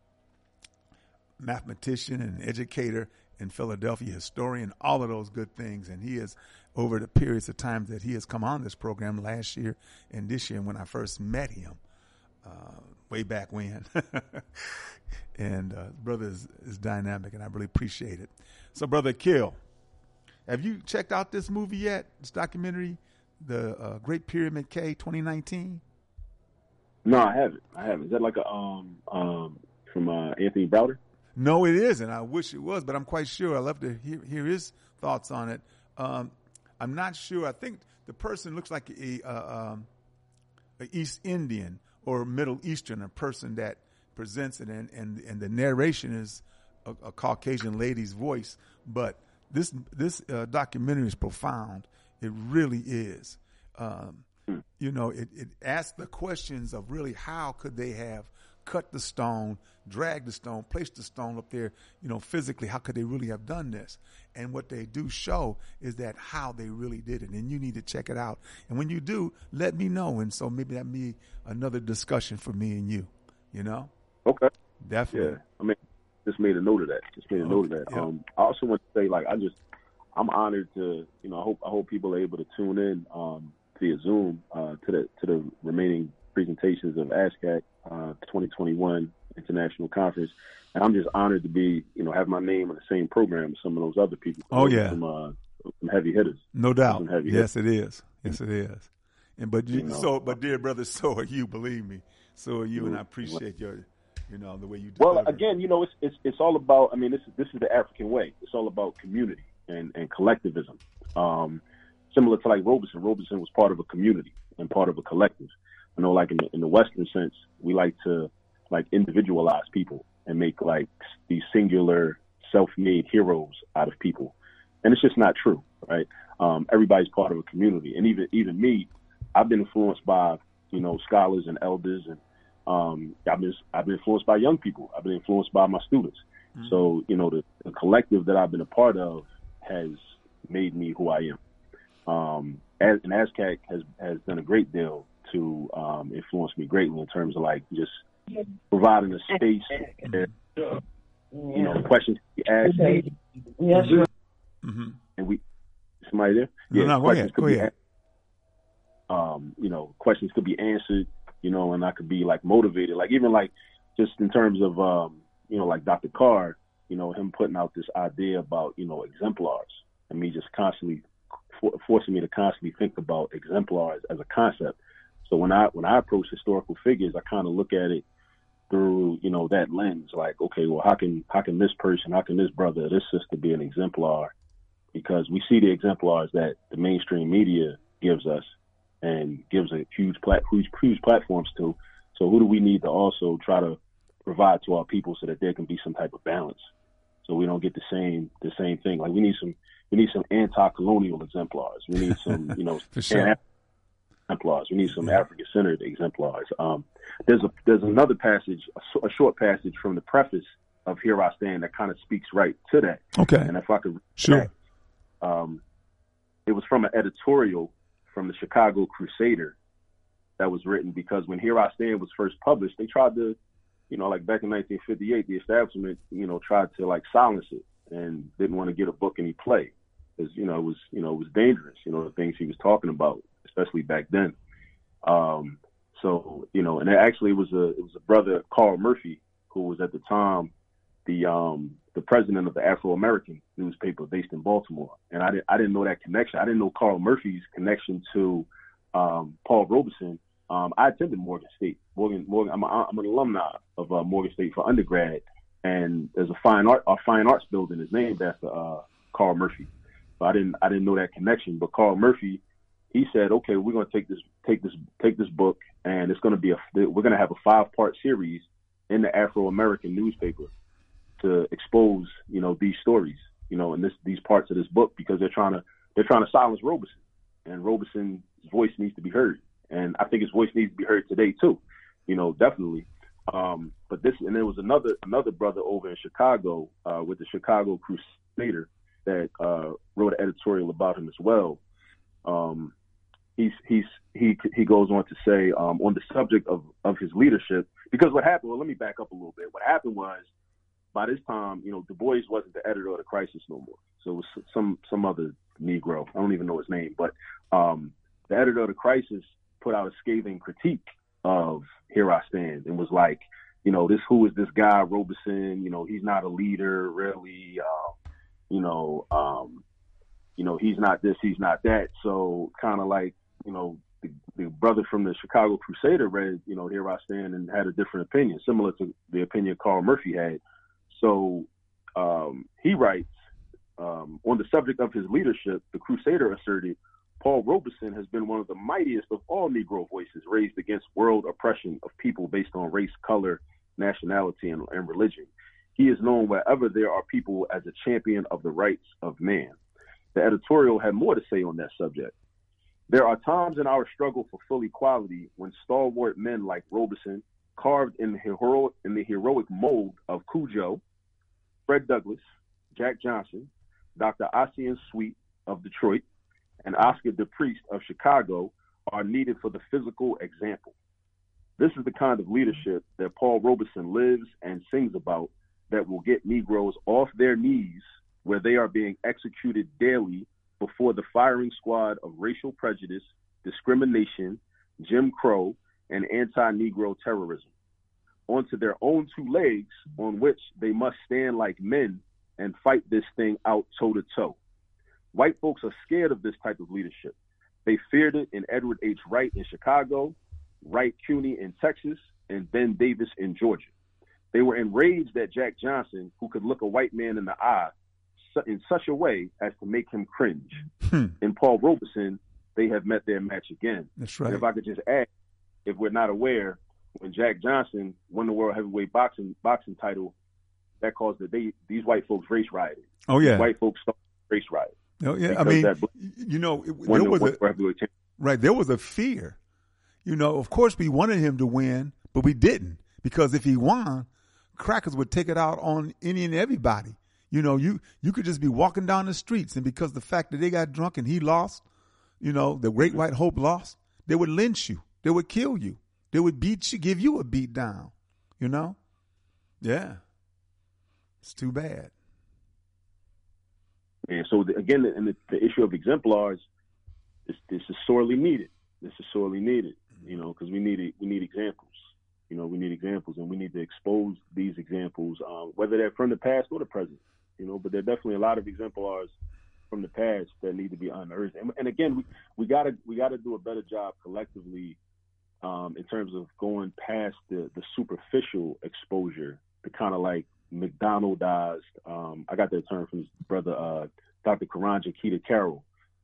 mathematician and educator in Philadelphia, historian, all of those good things. And he has, over the periods of time that he has come on this program last year and this year when I first met him, uh, way back when. and uh, brother is, is dynamic, and I really appreciate it. So, Brother Akil, have you checked out this movie yet, this documentary, the uh, Great Pyramid K twenty nineteen? No, I haven't. I haven't. Is that like a um um from uh, Anthony Browder? No, it isn't. I wish it was, but I'm quite sure. I'd love to hear, hear his thoughts on it. Um, I'm not sure. I think the person looks like a, uh, um, a East Indian or Middle Eastern, a person that presents it, and, and, and the narration is a, a Caucasian lady's voice. But this this uh, documentary is profound. It really is. Um, you know, it, it asks the questions of really how could they have cut the stone, drag the stone, place the stone up there, you know, physically, how could they really have done this? And what they do show is that how they really did it. And you need to check it out. And when you do, let me know. And so maybe that be another discussion for me and you, you know? Okay. Definitely. Yeah. I mean, just made a note of that. Just made a okay. note of that. Yeah. Um, I also want to say, like, I just, I'm honored to, you know, I hope, I hope people are able to tune in um, via Zoom uh, to the, to the remaining presentations of ASCAC uh, twenty twenty-one International Conference, and I'm just honored to be, you know, have my name in the same program as some of those other people. Oh yeah, some, uh, some heavy hitters. No doubt. Yes, hitters. it is. Yes, it is. And but you, you know, so, but dear brother, so are you. Believe me, so are you, and I appreciate your, you know, the way you. Well, again, you know, it's it's it's all about. I mean, this is this is the African way. It's all about community and and collectivism. Um, similar to like Robeson. Robeson was part of a community and part of a collective. I know, like in the, in the Western sense, we like to like individualize people and make like these singular self-made heroes out of people, and it's just not true, right? Um, everybody's part of a community, and even even me, I've been influenced by you know scholars and elders, and um, I've been I've been influenced by young people. I've been influenced by my students, Mm-hmm. So, you know, the, the collective that I've been a part of has made me who I am. Um, as, and ASCAC has, has done a great deal to um, influence me greatly in terms of like just providing a space where, you know, questions can be asked. Yes, mm-hmm. And we, somebody there? No, yeah, no, go ahead. Go ahead. Asked. Um, you know, questions could be answered, you know, and I could be like motivated, like even like just in terms of, um, you know, like Doctor Carr, you know, him putting out this idea about, you know, exemplars and me just constantly for, forcing me to constantly think about exemplars as a concept. So when I, when I approach historical figures, I kind of look at it through, you know, that lens, like, okay, well, how can, how can this person, how can this brother, this sister be an exemplar? Because we see the exemplars that the mainstream media gives us and gives a huge, plat- huge, huge platforms to. So who do we need to also try to provide to our people so that there can be some type of balance, so we don't get the same the same thing? Like we need some we need some anti-colonial exemplars. We need some you know sure. exemplars. We need some African-centered exemplars. Um, there's a there's another passage, a, a short passage from the preface of Here I Stand that kind of speaks right to that. Okay. And if I could read sure. that, um, it was from an editorial from the Chicago Crusader that was written because when Here I Stand was first published, they tried to, you know, like back in nineteen fifty-eight, the establishment, you know, tried to like silence it and didn't want to get a book any play because, you know, it was, you know, it was dangerous, you know, the things he was talking about, especially back then. Um, so, you know, and it actually was a, it was a brother, Carl Murphy, who was at the time the, um, the president of the Afro-American newspaper based in Baltimore. And I didn't, I didn't know that connection. I didn't know Carl Murphy's connection to um, Paul Robeson. Um, I attended Morgan State. Morgan, Morgan. I'm, a, I'm an alumni of uh, Morgan State for undergrad, and there's a fine art, a fine arts building is named after uh, Carl Murphy. So I didn't, I didn't know that connection. But Carl Murphy, he said, okay, we're going to take this, take this, take this book, and it's going to be a, we're going to have a five-part series in the Afro-American newspaper to expose, you know, these stories, you know, and this, these parts of this book, because they're trying to, they're trying to silence Robeson, and Robeson's voice needs to be heard. And I think his voice needs to be heard today too, you know, definitely. Um, but this, and there was another, another brother over in Chicago, uh, with the Chicago Crusader that, uh, wrote an editorial about him as well. Um, he's, he's, he, he goes on to say, um, on the subject of, of his leadership, because what happened, well, let me back up a little bit. What happened was, by this time, you know, Du Bois wasn't the editor of the Crisis no more. So it was some, some other Negro. I don't even know his name, but, um, the editor of the Crisis put out a scathing critique of Here I Stand and was like, you know, this, who is this guy, Robeson? You know, he's not a leader, really. Uh, you know, um, you know, he's not this, he's not that. So kind of like, you know, the, the brother from the Chicago Crusader read, you know, Here I Stand and had a different opinion, similar to the opinion Carl Murphy had. So um, he writes, um, on the subject of his leadership, the Crusader asserted, Paul Robeson has been one of the mightiest of all Negro voices raised against world oppression of people based on race, color, nationality, and, and religion. He is known wherever there are people as a champion of the rights of man. The editorial had more to say on that subject. There are times in our struggle for full equality when stalwart men like Robeson, carved in the heroic, in the heroic mold of Cujo, Fred Douglass, Jack Johnson, Doctor Ossian Sweet of Detroit, and Oscar DePriest of Chicago are needed for the physical example. This is the kind of leadership that Paul Robeson lives and sings about that will get Negroes off their knees where they are being executed daily before the firing squad of racial prejudice, discrimination, Jim Crow, and anti-Negro terrorism, onto their own two legs on which they must stand like men and fight this thing out toe-to-toe. White folks are scared of this type of leadership. They feared it in Edward H. Wright in Chicago, Wright Cuny in Texas, and Ben Davis in Georgia. They were enraged at Jack Johnson, who could look a white man in the eye in such a way as to make him cringe. Hmm. In Paul Robeson, they have met their match again. That's right. And if I could just add, if we're not aware, when Jack Johnson won the world heavyweight boxing boxing title, that caused the they, these white folks race rioted. Oh yeah, these white folks started race riot. Oh yeah, I mean, that, you know, it, there the, was a right. There was a fear. You know, of course, we wanted him to win, but we didn't, because if he won, crackers would take it out on any and everybody. You know, you, you could just be walking down the streets, and because the fact that they got drunk and he lost, you know, the Great White Hope lost, they would lynch you. They would kill you. They would beat you, give you a beat down, you know? Yeah. It's too bad. And so, the, again, the, the, the issue of exemplars, this, this is sorely needed. This is sorely needed, you know, because we need we need examples. You know, we need examples, and we need to expose these examples, um, whether they're from the past or the present, you know, but there are definitely a lot of exemplars from the past that need to be unearthed. And, and again, we, we gotta we gotta do a better job collectively um, in terms of going past the, the superficial exposure, the kind of like McDonaldized. Um, I got that term from his brother, uh, Doctor Karanja Keita Carroll.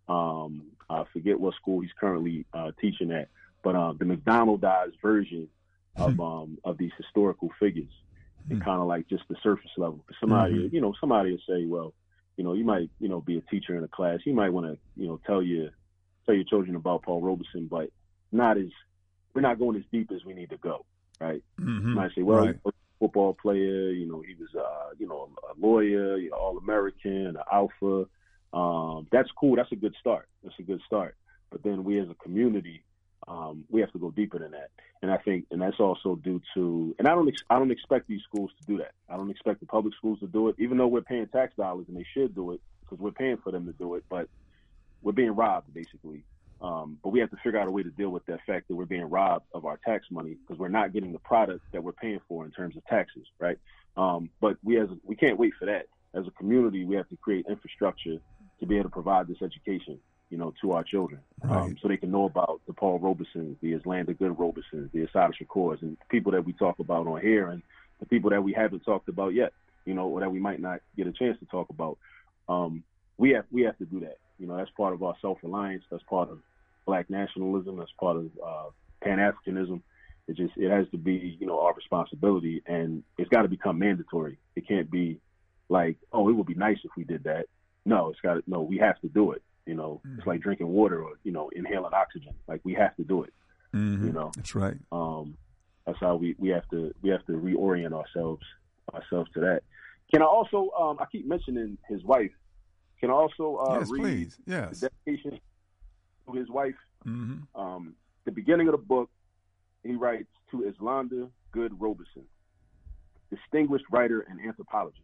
Um, I forget what school he's currently uh, teaching at, but uh, the McDonaldized version of um, of these historical figures, and kind of like just the surface level. Somebody, mm-hmm. you know, somebody will say, well, you know, you might, you know, be a teacher in a class. You might want to, you know, tell you tell your children about Paul Robeson, but not as we're not going as deep as we need to go, right? Mm-hmm. You might say, well, right. he was a football player, you know, he was, uh, you know, a lawyer, you know, All-American, an Alpha. Um, that's cool. That's a good start. That's a good start. But then we as a community, um, we have to go deeper than that. And I think, and that's also due to, and I don't, ex- I don't expect these schools to do that. I don't expect the public schools to do it, even though we're paying tax dollars and they should do it because we're paying for them to do it. But we're being robbed, basically. Um, but we have to figure out a way to deal with the fact that we're being robbed of our tax money because we're not getting the product that we're paying for in terms of taxes, right? Um, but we as a, we can't wait for that. As a community, we have to create infrastructure to be able to provide this education, you know, to our children, right. um, so they can know about the Paul Robesons, the Islander Good Robesons, the Assata Shakurs, and the people that we talk about on here, and the people that we haven't talked about yet, you know, or that we might not get a chance to talk about. Um, we have we have to do that. You know, that's part of our self-reliance. That's part of Black nationalism. That's part of uh, Pan-Africanism. It just it has to be, you know, our responsibility, and it's got to become mandatory. It can't be like, oh, it would be nice if we did that. No, it's got to, no, we have to do it. You know, mm-hmm. It's like drinking water or, you know, inhaling oxygen. Like we have to do it. Mm-hmm. You know, that's right. Um, that's how we, we have to we have to reorient ourselves ourselves to that. Can I also? Um, I keep mentioning his wife. Can I also uh, yes, read please. Yes. the dedication to his wife? Mm-hmm. Um, the beginning of the book, he writes to Islander Good Robeson, distinguished writer and anthropologist.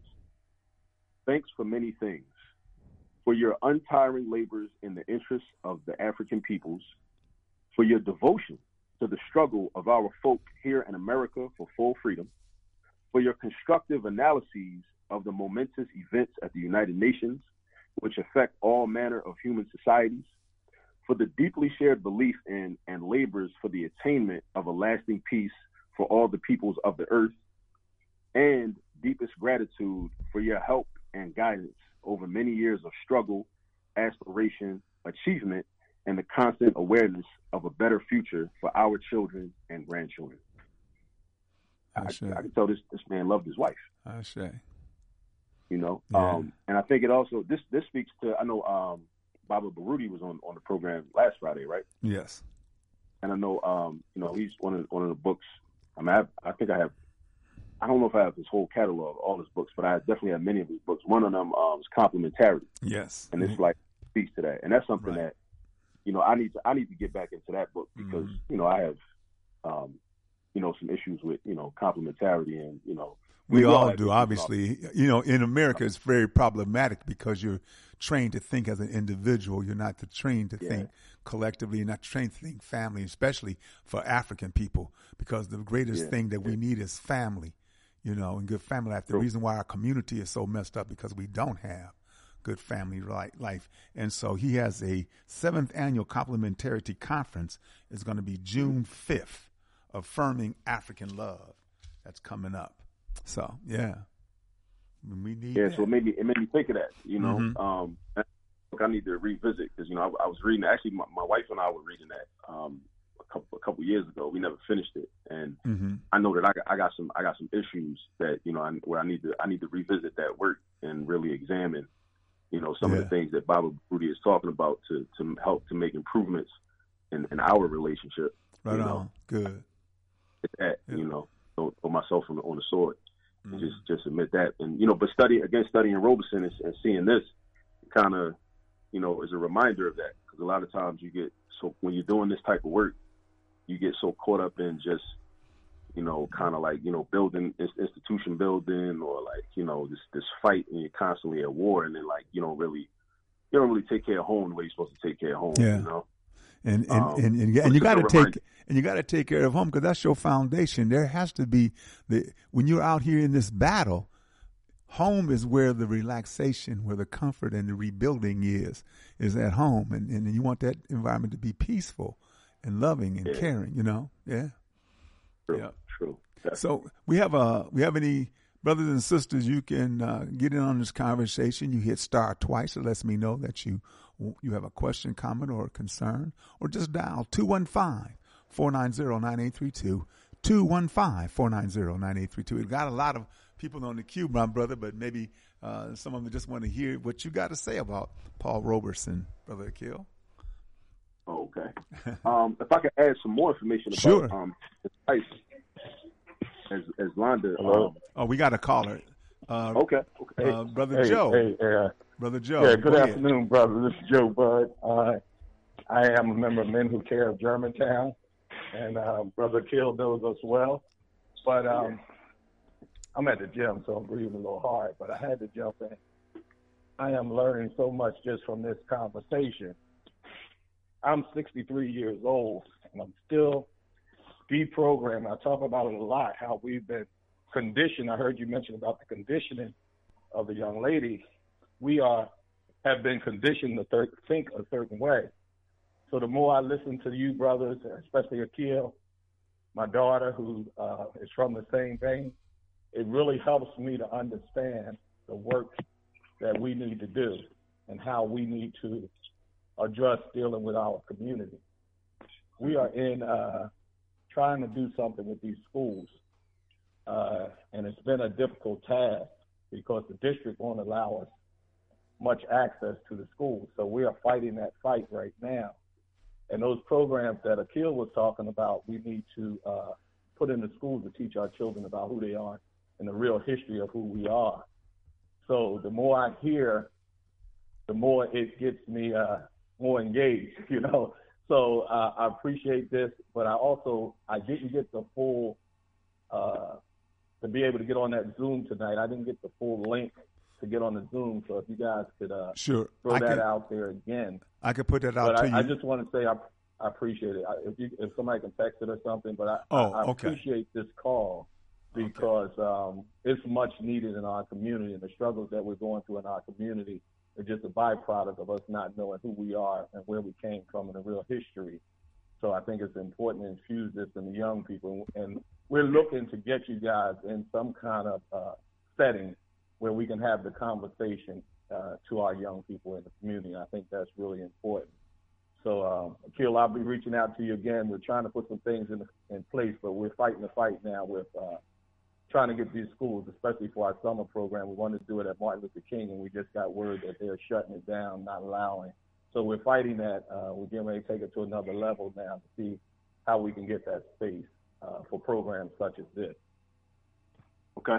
Thanks for many things. For your untiring labors in the interests of the African peoples, for your devotion to the struggle of our folk here in America for full freedom, for your constructive analyses of the momentous events at the United Nations, which affect all manner of human societies, for the deeply shared belief in and labors for the attainment of a lasting peace for all the peoples of the earth, and deepest gratitude for your help and guidance over many years of struggle, aspiration, achievement, and the constant awareness of a better future for our children and grandchildren. I, I can tell this this man loved his wife. I say. You know, yeah. um, and I think it also, this this speaks to, I know um, Baba Baruti was on, on the program last Friday, right? Yes. And I know, um, you know, he's one of, one of the books, I mean, I, have, I think I have, I don't know if I have his whole catalog, all his books, but I definitely have many of his books. One of them um, is Complementarity. Yes. And it's like, speaks to that. And that's something right. that, you know, I need to, I need to get back into that book because, mm-hmm. you know, I have, um, you know, some issues with, you know, complementarity and, you know. We, we all, all do, obviously. You know, in America, it's very problematic because you're trained to think as an individual. You're not trained to yeah. think collectively. You're not trained to think family, especially for African people, because the greatest yeah. thing that we need is family, you know, and good family life. The True. reason why our community is so messed up because we don't have good family life. And so he has a seventh annual complementarity conference. It's going to be June fifth, Affirming African Love. That's coming up. So, yeah. We need Yeah, that. so it made me, it made me think of that, you know. Mm-hmm. Um, I need to revisit because, you know, I, I was reading, actually, my, my wife and I were reading that um, a couple a couple years ago. We never finished it. And mm-hmm. I know that I got, I got some I got some issues that, you know, I, where I need to I need to revisit that work and really examine, you know, some yeah. of the things that Baba Baruti is talking about to, to help to make improvements in, in our relationship. Right you on. know. Good. That, yeah. you know, for myself on the, on the sword. Mm-hmm. Just just admit that. And, you know, but study again, studying Robeson and, and seeing this kind of, you know, is a reminder of that. Because a lot of times you get, so when you're doing this type of work, you get so caught up in just, you know, kind of like, you know, building, institution building, or like, you know, this this fight, and you're constantly at war, and then like, you don't really, you don't really take care of home the way you're supposed to take care of home, yeah. you know? And and, um, and, and, and you got to take and you got to take care of home, because that's your foundation. There has to be the when you're out here in this battle, home is where the relaxation, where the comfort and the rebuilding is is at home, and and you want that environment to be peaceful and loving and yeah. caring. You know, yeah, true, yeah, true. Definitely. So we have a we have any brothers and sisters you can uh, get in on this conversation. You hit star twice. It lets me know that you you have a question, comment, or a concern, or just dial two one five, four nine zero, nine eight three two, two one five, four nine zero, nine eight three two. We've got a lot of people on the queue, my brother, but maybe uh, some of them just want to hear what you got to say about Paul Robeson, Brother Akil. Okay. um, if I could add some more information about sure. um, his wife, as, as Londa. Um, oh, we got a caller. Uh, okay. okay. Uh, Brother hey, Joe. Hey, uh, Brother Joe. Yeah, good Go afternoon, ahead. brother. This is Joe Bud. Uh, I am a member of Men Who Care of Germantown, and uh, Brother Akil knows us well. But um, I'm at the gym, so I'm breathing a little hard, but I had to jump in. I am learning so much just from this conversation. I'm sixty-three years old, and I'm still deprogrammed. I talk about it a lot, how we've been conditioned. I heard you mention about the conditioning of the young lady. We are have been conditioned to thir- think a certain way. So the more I listen to you brothers, especially Akil, my daughter, who uh, is from the same vein, it really helps me to understand the work that we need to do and how we need to address dealing with our community. We are in uh, trying to do something with these schools, uh, and it's been a difficult task because the district won't allow us much access to the schools. So we are fighting that fight right now. And those programs that Akil was talking about, we need to uh, put in the schools to teach our children about who they are and the real history of who we are. So the more I hear, the more it gets me uh, more engaged, you know. So uh, I appreciate this, but I also, I didn't get the full, uh, to be able to get on that Zoom tonight. I didn't get the full link to get on the Zoom. So if you guys could uh, sure. throw I that can, out there again. I could put that out but to I, you. I just want to say I, I appreciate it. I, if, you, if somebody can text it or something, but I, oh, I, I okay. appreciate this call because okay. um, it's much needed in our community, and the struggles that we're going through in our community are just a byproduct of us not knowing who we are and where we came from and the real history. So I think it's important to infuse this in the young people, and we're looking to get you guys in some kind of uh, setting where we can have the conversation uh, to our young people in the community. I think that's really important. So, um, Akil, I'll be reaching out to you again. We're trying to put some things in in place, but we're fighting the fight now with uh, trying to get these schools, especially for our summer program. We wanted to do it at Martin Luther King, and we just got word that they're shutting it down, not allowing. So we're fighting that. Uh, we're getting ready to take it to another level now to see how we can get that space uh, for programs such as this. Okay.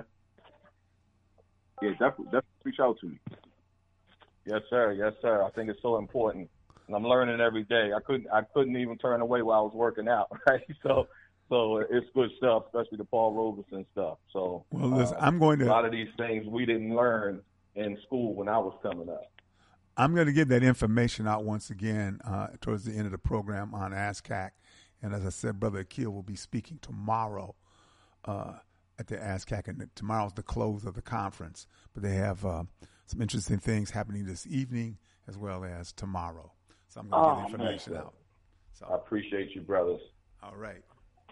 Yeah, definitely, definitely reach out to me. Yes, sir. Yes, sir. I think it's so important, and I'm learning every day. I couldn't, I couldn't even turn away while I was working out, right? So, so it's good stuff, especially the Paul Robeson stuff. So, well, listen, uh, I'm going to a lot of these things we didn't learn in school when I was coming up. I'm going to give that information out once again uh, towards the end of the program on ASCAC, and as I said, Brother Akil will be speaking tomorrow. Uh, at the ASCAC, and tomorrow's the close of the conference. But they have uh, some interesting things happening this evening as well as tomorrow. So I'm going to oh, get information man. out. So, I appreciate you, brothers. All right.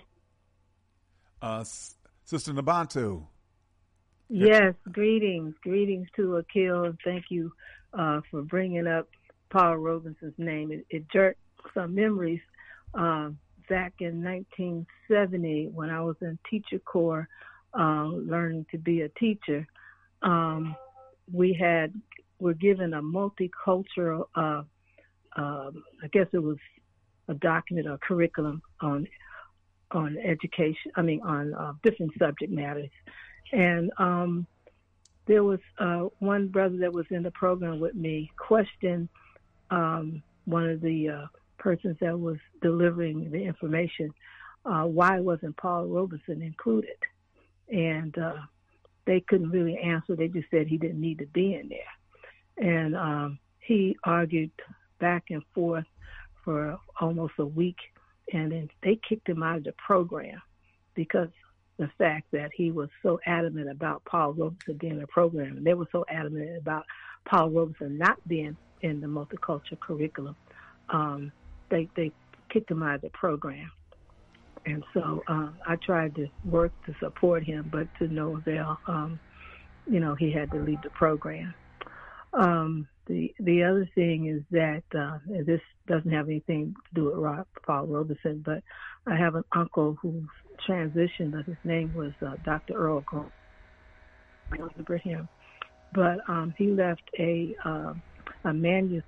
Uh, Sister Nabantu. Yes, greetings. Greetings to Akil, and thank you uh, for bringing up Paul Robeson's name. It, it jerked some memories uh, back in nineteen seventy when I was in Teacher Corps. Uh, learning to be a teacher, um, we had were given a multicultural. Uh, uh, I guess it was a document or curriculum on on education. I mean, on uh, different subject matters, And um, there was uh, one brother that was in the program with me questioned um, one of the uh, persons that was delivering the information, uh, why wasn't Paul Robeson included? And uh, they couldn't really answer. They just said he didn't need to be in there. And um, he argued back and forth for almost a week, and then they kicked him out of the program because the fact that he was so adamant about Paul Robeson being in the program, and they were so adamant about Paul Robeson not being in the multicultural curriculum. Um, they they kicked him out of the program. And so um, I tried to work to support him, but to no avail. Um, you know, he had to leave the program. Um, the the other thing is that uh, this doesn't have anything to do with Rob, Paul Robeson, but I have an uncle who transitioned, but his name was uh, Doctor Earl Grant. I remember him. But um, he left a, uh, a manuscript,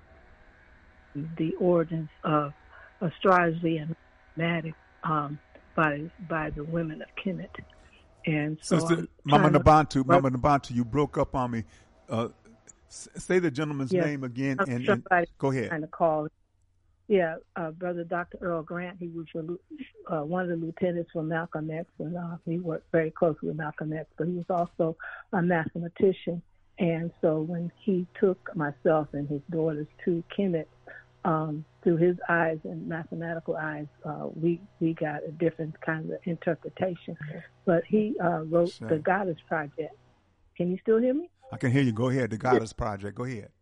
The Origins of Astrology and Mathematics, um, by by the women of Kemet. And so Sister, Mama Nabantu, Mama Nabantu, you broke up on me. Uh, say the gentleman's yeah, name again, and, and go ahead. Trying to call. Yeah, uh, Brother Doctor Earl Grant. He was uh, one of the lieutenants for Malcolm X, and uh, he worked very closely with Malcolm X. But he was also a mathematician. And so when he took myself and his daughters to Kemet, um, through his eyes and mathematical eyes, uh, we we got a different kind of interpretation. But he uh, wrote Same. The Goddess Project. Can you still hear me? I can hear you. Go ahead. The Goddess yeah. Project. Go ahead.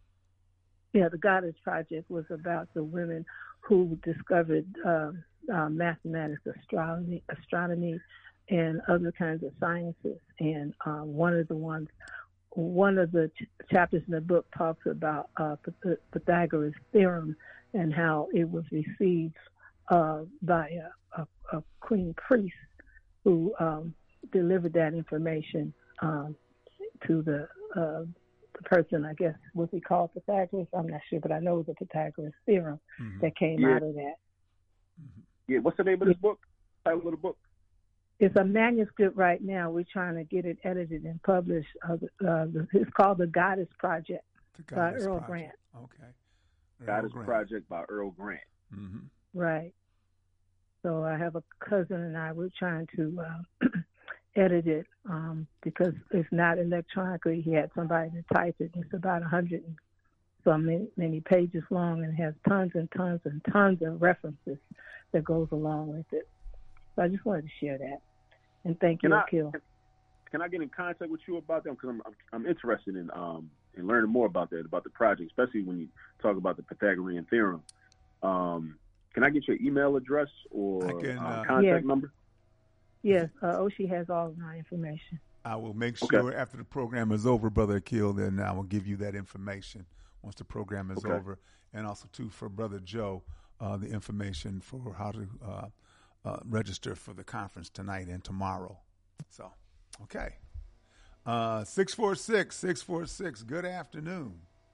Yeah, the Goddess Project was about the women who discovered uh, uh, mathematics, astronomy, astronomy, and other kinds of sciences. And uh, one of the ones, one of the ch- chapters in the book talks about uh, Pyth- Pythagoras' theorem and how it was received uh, by a, a, a queen priest who um, delivered that information um, to the uh, the person, I guess, was he called Pythagoras? I'm not sure, but I know it was the Pythagoras theorem mm-hmm. that came yeah. out of that. Yeah, what's the name of this book? Title of the book? It's a manuscript right now. We're trying to get it edited and published. Uh, uh, it's called The Goddess Project the Goddess by Earl Project. Grant. Okay. Earl Goddess Grant. Project by Earl Grant. Mm-hmm. Right. So I have a cousin and I, we're trying to uh, edit it um, because it's not electronically. He had somebody to type it. It's about a hundred and so many, many pages long and has tons and tons and tons of references that goes along with it. So I just wanted to share that. And thank you, Akil. Can, can I get in contact with you about that? Because I'm, I'm I'm interested in um in learning more about that, about the project, especially when you talk about the Pythagorean theorem. Um, can I get your email address or can, uh, um, contact yes. number? Yes, uh, Oshi has all of my information. I will make sure okay. after the program is over, Brother Akil, then I will give you that information once the program is okay. over. And also, too, for Brother Joe, uh, the information for how to uh, uh, register for the conference tonight and tomorrow. So, okay. Uh, six four six, six four six, good afternoon.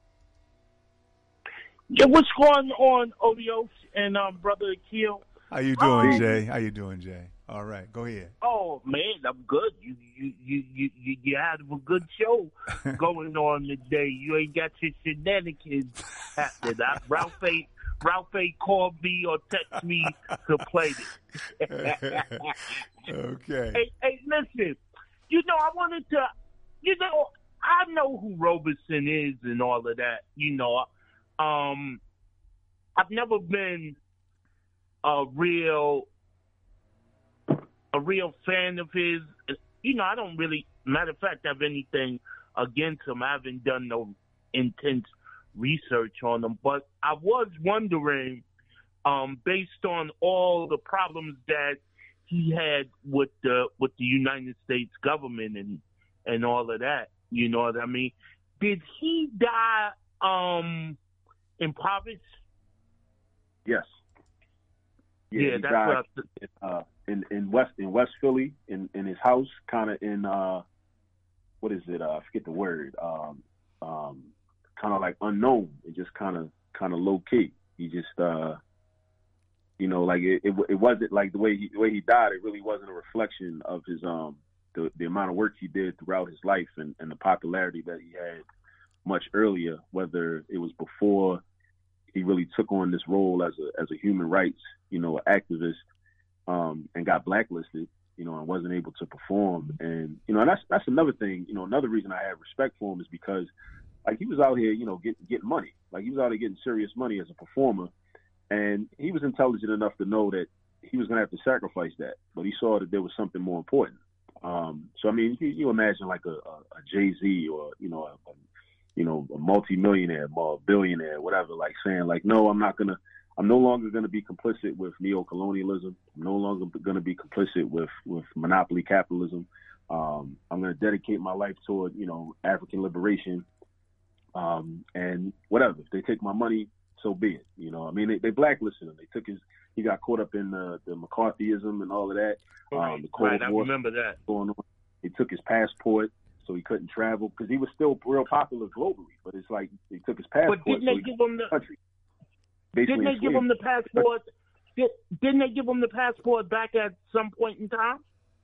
Yeah, what's going on, Odios and um, Brother Akil? How you doing, um, Jay? How you doing, Jay? All right, go ahead. Oh man, I'm good. You you you you you, you had a good show going on today. You ain't got your shenanigans happening. I, Ralph A. Ralph A. called me or text me to play this. Okay. Hey, hey, listen. You know, I wanted to. You know, I know who Robeson is and all of that. You know, um, I've never been a real. a real fan of his. You know, I don't really, matter of fact, have anything against him. I haven't done no intense research on him. But I was wondering, um, based on all the problems that he had with the with the United States government and, and all of that, you know what I mean? Did he die um, impoverished? Yes. Yeah, yeah that's died, what I, uh, in in West in West Philly in, in his house, kind of in uh, what is it? Uh, I forget the word. Um, um, kind of like unknown. It just kind of kind of low key. He just uh, you know, like it, it it wasn't like the way he the way he died. It really wasn't a reflection of his um the, the amount of work he did throughout his life and, and the popularity that he had much earlier, whether it was before he really took on this role as a as a human rights, you know, activist, um, and got blacklisted, you know, and wasn't able to perform. And, you know, and that's that's another thing, you know, another reason I have respect for him is because, like, he was out here, you know, getting getting money. Like, he was out here getting serious money as a performer. And he was intelligent enough to know that he was going to have to sacrifice that. But he saw that there was something more important. Um, so, I mean, you, you imagine like a, a, a Jay-Z or, you know, a, a you know, a multi-millionaire, a billionaire, whatever, like saying like, no, I'm not going to, I'm no longer going to be complicit with neo-colonialism. I'm no longer going to be complicit with, with monopoly capitalism. Um, I'm going to dedicate my life toward, you know, African liberation. Um, and whatever, if they take my money, so be it. You know, I mean, they, they blacklisted him. They took his, he got caught up in the, the McCarthyism and all of that. Right, um, the Cold right I War remember that. Going on. They took his passport, so he couldn't travel because he was still real popular globally. But it's like they took his passport. But didn't so they give him the country. Didn't they give him the passport? Did, didn't they give him the passport back at some point in time?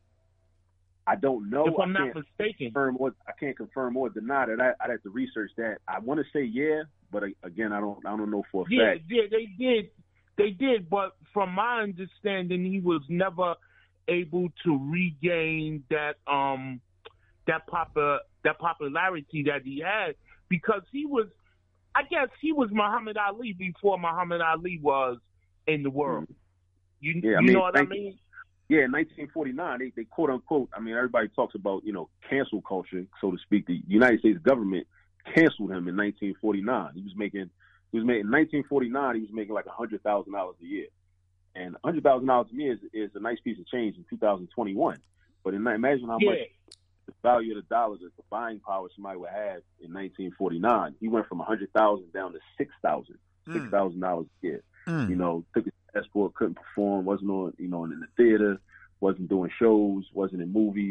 I don't know. If I'm I not mistaken, confirm or, I can't confirm or deny that. I, I'd have to research that. I want to say yeah, but again, I don't. I don't know for a yeah, fact. Yeah, they did. They did. But from my understanding, he was never able to regain that um that popular that popularity that he had because he was. I guess he was Muhammad Ali before Muhammad Ali was in the world. You, yeah, you I mean, know what I mean? Yeah, in nineteen forty-nine, they, they quote unquote. I mean, everybody talks about you know cancel culture, so to speak. The United States government canceled him in nineteen forty-nine. He was making, he was making in nineteen forty-nine. He was making like a hundred thousand dollars a year, and a hundred thousand dollars a year is, is a nice piece of change in two thousand twenty-one. But in, imagine how yeah. much the value of the dollar, the buying power somebody would have in nineteen forty-nine. He went from a hundred thousand down to six thousand, six thousand dollars a year. Mm. You know, took his passport, couldn't perform, wasn't on, you know, in the theater, wasn't doing shows, wasn't in movies.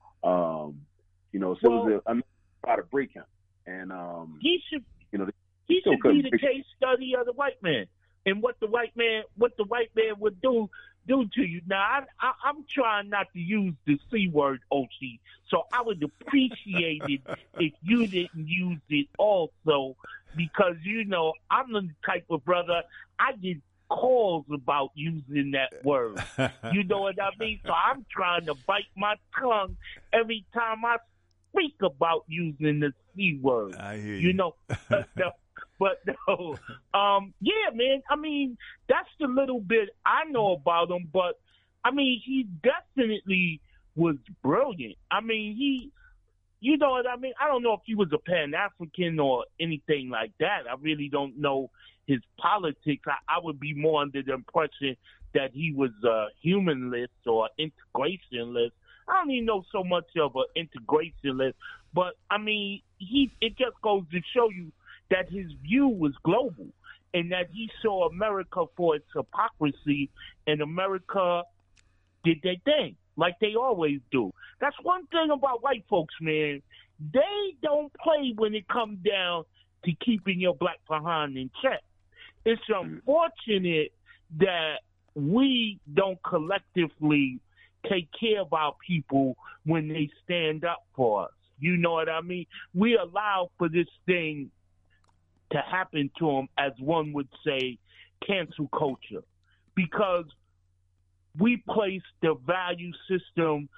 Um, you know, so well, it was a, I'm trying to break him, and um, he should, you know, he should be the case study of the white man and what the white man, what the white man would do. do to you. Now, I, I, I'm trying not to use the C word, Oshi, so I would appreciate it if you didn't use it also, because, you know, I'm the type of brother, I get calls about using that word. You know what I mean? So I'm trying to bite my tongue every time I speak about using the C word. I hear you. You know, but, no, but no, um, yeah, man. I mean, that's the little bit I know about him. But I mean, he definitely was brilliant. I mean, he, you know what I mean? I don't know if he was a Pan-African or anything like that. I really don't know his politics. I, I would be more under the impression that he was a humanist or integrationist. I don't even know so much of an integrationist, but I mean, he. It just goes to show you that his view was global and that he saw America for its hypocrisy, and America did their thing like they always do. That's one thing about white folks, man. They don't play when it comes down to keeping your black behind in check. It's unfortunate that we don't collectively take care of our people when they stand up for us. You know what I mean? We allow for this thing to happen to them, as one would say, cancel culture, because we place the value system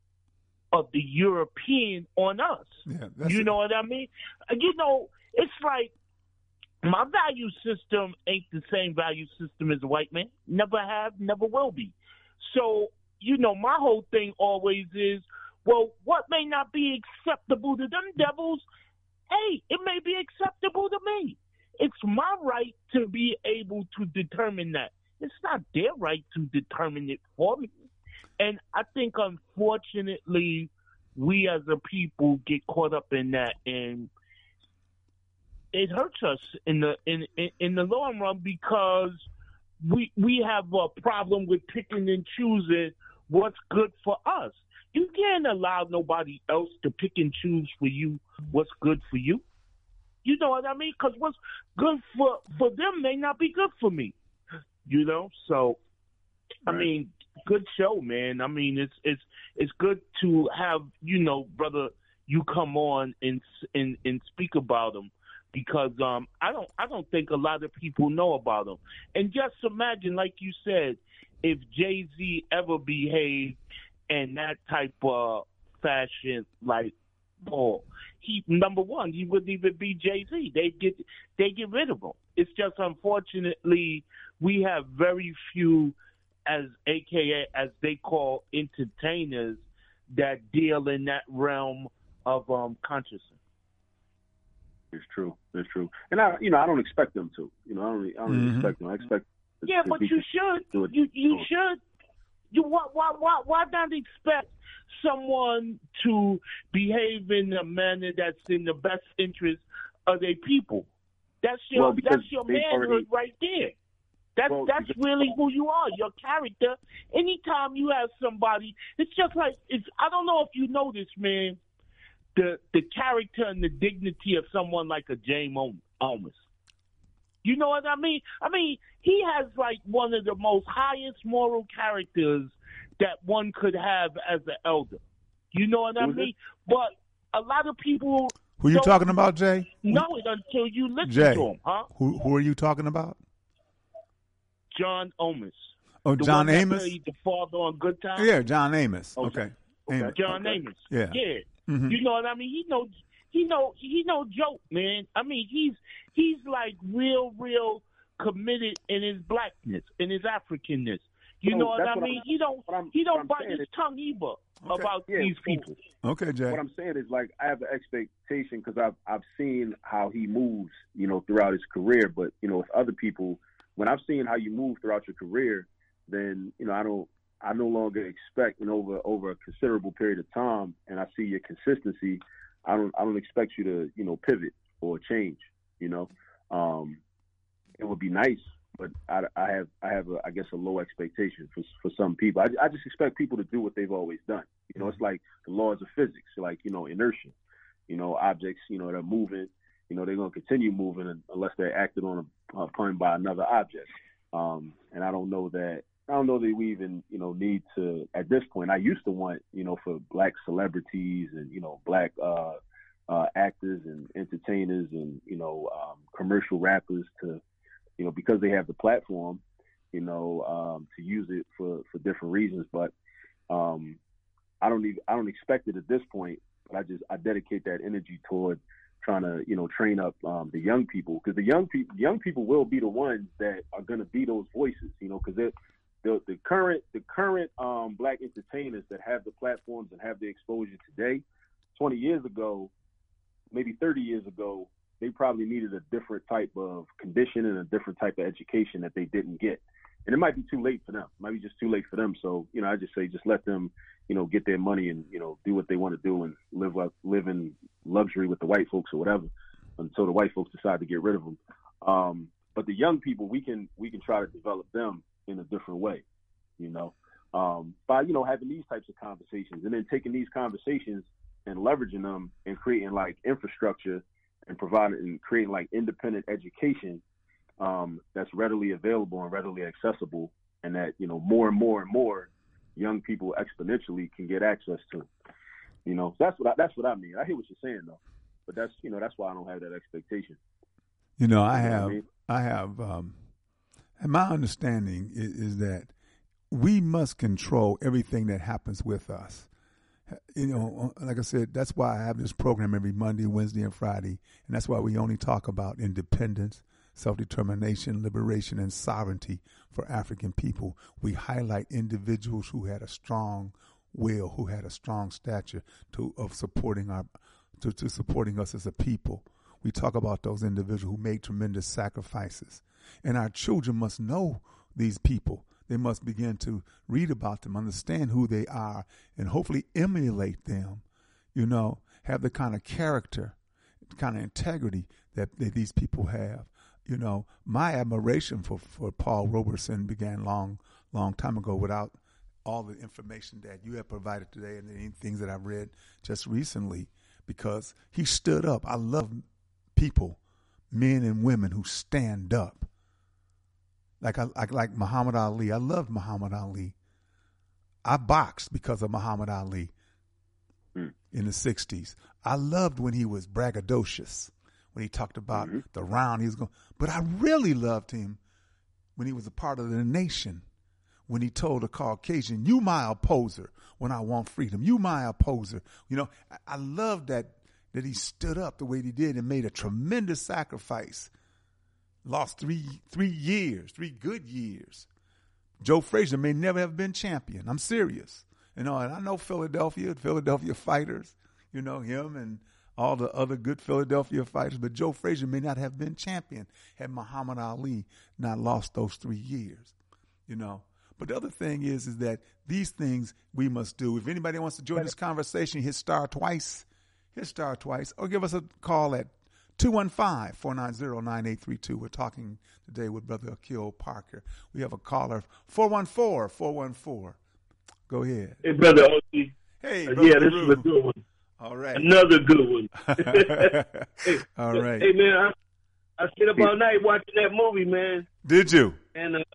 of the European on us. Yeah, you know what I mean? You know, it's like my value system ain't the same value system as a white man. Never have, never will be. So, you know, my whole thing always is, well, what may not be acceptable to them devils, hey, it may be acceptable to me. It's my right to be able to determine that. It's not their right to determine it for me. And I think, unfortunately, we as a people get caught up in that, and it hurts us in the in in, in the long run, because we we have a problem with picking and choosing what's good for us. You can't allow nobody else to pick and choose for you what's good for you. You know what I mean? Because what's good for, for them may not be good for me. You know? So, I right. mean, good show, man. I mean, it's it's it's good to have, you know, brother, you come on and and and speak about them, because um I don't I don't think a lot of people know about them. And just imagine, like you said, if Jay-Z ever behaved in that type of fashion, like Paul, he number one, he wouldn't even be Jay-Z. They get they get rid of him. It's just, unfortunately, we have very few, as A K A as they call, entertainers that deal in that realm of um consciousness. It's true. It's true. And I, you know, I don't expect them to. You know, I don't. I don't Mm-hmm. expect them. I expect. Yeah, but you should. You you should. You why why why why not expect someone to behave in a manner that's in the best interest of their people? That's your Well, because that's your they've manhood already- right there. That's Well, that's because- really who you are, your character. Anytime you have somebody, it's just like it's. I don't know if you know this, man. The the character and the dignity of someone like a James Olmos. You know what I mean? I mean, he has like one of the most highest moral characters that one could have as an elder. You know what I Who's mean? it? But a lot of people Who you don't talking about, Jay? know it until you listen Jay. to him, huh? Who who are you talking about? John Omis. Oh, The John one that Amos? played the father on Good Times. Yeah, John Amos. Oh, Okay. okay. Amos. John Okay. Amos. Yeah. Yeah. Mhm. You know what I mean? He know he know he no joke, man. I mean, he's he's like real, real committed in his blackness, in his Africanness. You So know what that's I what mean? I'm- he don't what I'm- he what don't I'm bite saying his is- tongue either Okay. about Yeah, these so- people. Okay, Jay. What I'm saying is, like, I have an expectation because I've I've seen how he moves, you know, throughout his career. But you know, with other people, when I've seen how you move throughout your career, then you know, I don't, I no longer expect, you know, over over a considerable period of time, and I see your consistency. I don't, I don't expect you to, you know, pivot or change. You know, um, it would be nice, but I, I have, I have, a, I guess, a low expectation for for some people. I, I just expect people to do what they've always done. You know, it's like the laws of physics, like, you know, inertia. You know, objects, you know, they're moving. You know, they're going to continue moving unless they're acted on upon by another object. Um, and I don't know that. I don't know that we even, you know, need to at this point. I used to want, you know, for black celebrities and, you know, black uh, uh, actors and entertainers and, you know, um, commercial rappers to, you know, because they have the platform, you know, um, to use it for, for different reasons. But um, I don't even, I don't expect it at this point. But I just I dedicate that energy toward trying to, you know, train up um, the young people, because the young people, young people will be the ones that are going to be those voices, you know, because they're The, the current the current um, black entertainers that have the platforms and have the exposure today, twenty years ago, maybe thirty years ago, they probably needed a different type of condition and a different type of education that they didn't get. And it might be too late for them. It might be just too late for them. So, you know, I just say just let them, you know, get their money and, you know, do what they want to do and live up, live in luxury with the white folks or whatever until the white folks decide to get rid of them. Um, but the young people, we can we can try to develop them in a different way, you know, um, by, you know, having these types of conversations and then taking these conversations and leveraging them and creating like infrastructure and providing and creating like independent education um, that's readily available and readily accessible, and that, you know, more and more and more young people exponentially can get access to. You know, that's what I, that's what I mean. I hear what you're saying though, but that's, you know, that's why I don't have that expectation. You know, I You know what I have, mean? I have, um, and my understanding is, is that we must control everything that happens with us. You know, like I said, that's why I have this program every Monday, Wednesday, and Friday, and that's why we only talk about independence, self-determination, liberation, and sovereignty for African people. We highlight individuals who had a strong will, who had a strong stature to of supporting our, to, to supporting us as a people. We talk about those individuals who made tremendous sacrifices. And our children must know these people. They must begin to read about them, understand who they are, and hopefully emulate them, you know, have the kind of character, kind of integrity that, that these people have. You know, my admiration for, for Paul Robeson began long, long time ago without all the information that you have provided today and the things that I've read just recently, because he stood up. I love people, men and women who stand up. Like I like like Muhammad Ali. I loved Muhammad Ali. I boxed because of Muhammad Ali mm. in the sixties. I loved when he was braggadocious, when he talked about mm-hmm. the round he was going. But I really loved him when he was a part of the nation, when he told a Caucasian, "You my opposer when I want freedom. You my opposer." You know, I, I love that that he stood up the way he did and made a tremendous sacrifice. Lost three three years, three good years. Joe Frazier may never have been champion. I'm serious. You know, and I know Philadelphia, Philadelphia fighters, you know, him and all the other good Philadelphia fighters, but Joe Frazier may not have been champion had Muhammad Ali not lost those three years, you know. But the other thing is, is that these things we must do. If anybody wants to join this conversation, hit star twice, hit star twice, or give us a call at two one five, four nine zero, nine eight three two. We're talking today with Brother Akil Parker. We have a caller, four one four, four one four. Go ahead. Hey, Brother O G. Hey, uh, Brother yeah, this Drew. is a good one. All right. Another good one. hey, All right. Hey, man, I, I stayed up all night watching that movie, man. Did you? And, uh,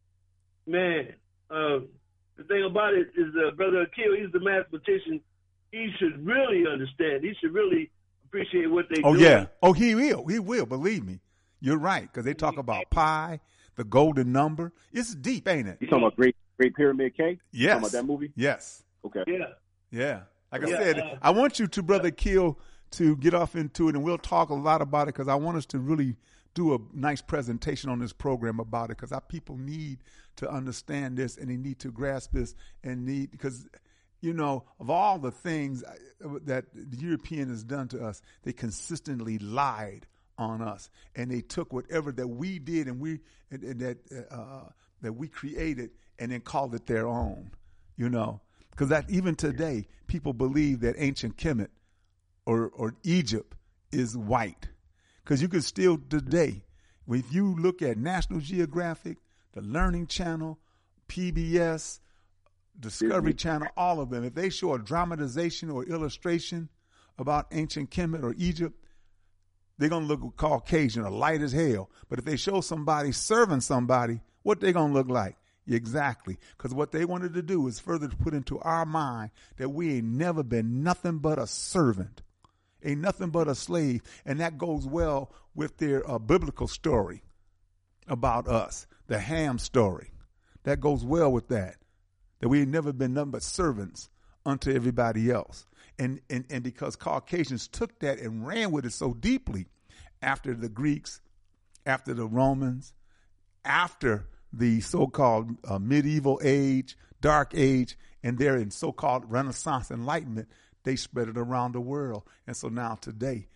man, uh, the thing about it is uh, Brother Akil, he's the mathematician. He should really understand. He should really appreciate what they do. Oh, doing. yeah. Oh, he will. He will. Believe me. You're right, because they talk about pi, the golden number. It's deep, ain't it? You talking about Great Great Pyramid Cake? Yes. You talking about that movie? Yes. Okay. Yeah. Yeah. Like yeah, I said, uh, I want you to, Brother Akil, to get off into it, and we'll talk a lot about it, because I want us to really do a nice presentation on this program about it, because our people need to understand this, and they need to grasp this, and need, because, you know, of all the things that the European has done to us, they consistently lied on us, and they took whatever that we did and we and, and that uh, that we created, and then called it their own, you know, because that even today people believe that ancient Kemet or or Egypt is white, because you can still today, if you look at National Geographic, the Learning Channel, P B S, Discovery mm-hmm. Channel, all of them, if they show a dramatization or illustration about ancient Kemet or Egypt, they're going to look Caucasian or light as hell. But if they show somebody serving somebody, what they going to look like? Exactly. Because what they wanted to do is further to put into our mind that we ain't never been nothing but a servant, ain't nothing but a slave. And that goes well with their uh, biblical story about us, the Ham story. That goes well with that, that we ain't never been nothing but servants unto everybody else. And, and and because Caucasians took that and ran with it so deeply after the Greeks, after the Romans, after the so-called uh, medieval age, dark age, and they're in so-called Renaissance Enlightenment, they spread it around the world. And so now today,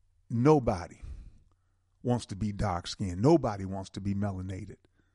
nobody wants to be dark-skinned. Nobody wants to be melanated.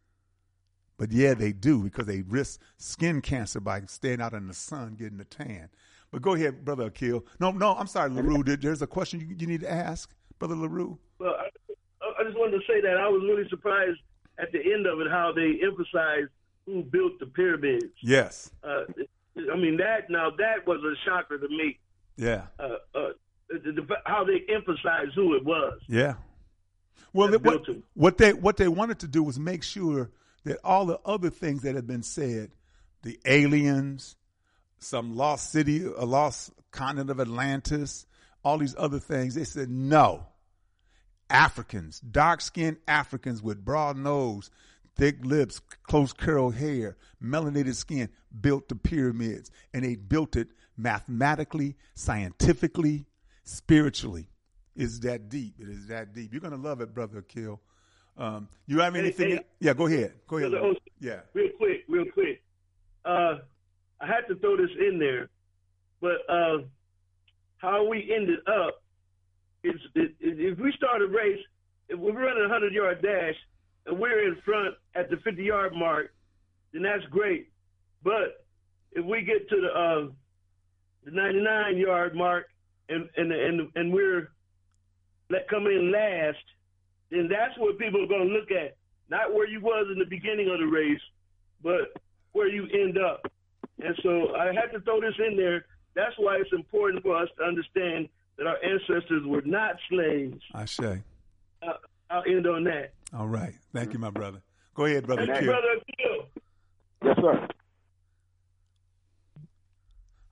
But yeah, they do, because they risk skin cancer by staying out in the sun, getting a tan. But go ahead, Brother Akil. No, no, I'm sorry, LaRue. There's a question you, you need to ask, Brother LaRue. Well, I, I just wanted to say that I was really surprised at the end of it how they emphasized who built the pyramids. Yes. Uh, I mean, that now that was a shocker to me. Yeah. Uh, uh, the, the, how they emphasized who it was. Yeah. Well, they, what, what they what they wanted to do was make sure that all the other things that had been said, the aliens, some lost city, a lost continent of Atlantis, all these other things, they said, no. Africans, dark-skinned Africans with broad nose, thick lips, close curled hair, melanated skin, built the pyramids. And they built it mathematically, scientifically, spiritually. It's that deep. It is that deep. You're going to love it, Brother Akil. Um, you have anything? Hey, hey, yeah, go ahead. Go ahead. Host, yeah. Real quick, real quick. Uh, I had to throw this in there, but uh, how we ended up is, is, is if we start a race, if we're running a hundred-yard dash and we're in front at the fifty-yard mark, then that's great. But if we get to the uh, the ninety-nine-yard mark and and and and we're let come in last, then that's what people are going to look at. Not where you was in the beginning of the race, but where you end up. And so I had to throw this in there. That's why it's important for us to understand that our ancestors were not slaves. I say. Uh, I'll end on that. All right. Thank you, my brother. Go ahead, Brother Hey, Akil. Brother Akil. Yes, sir.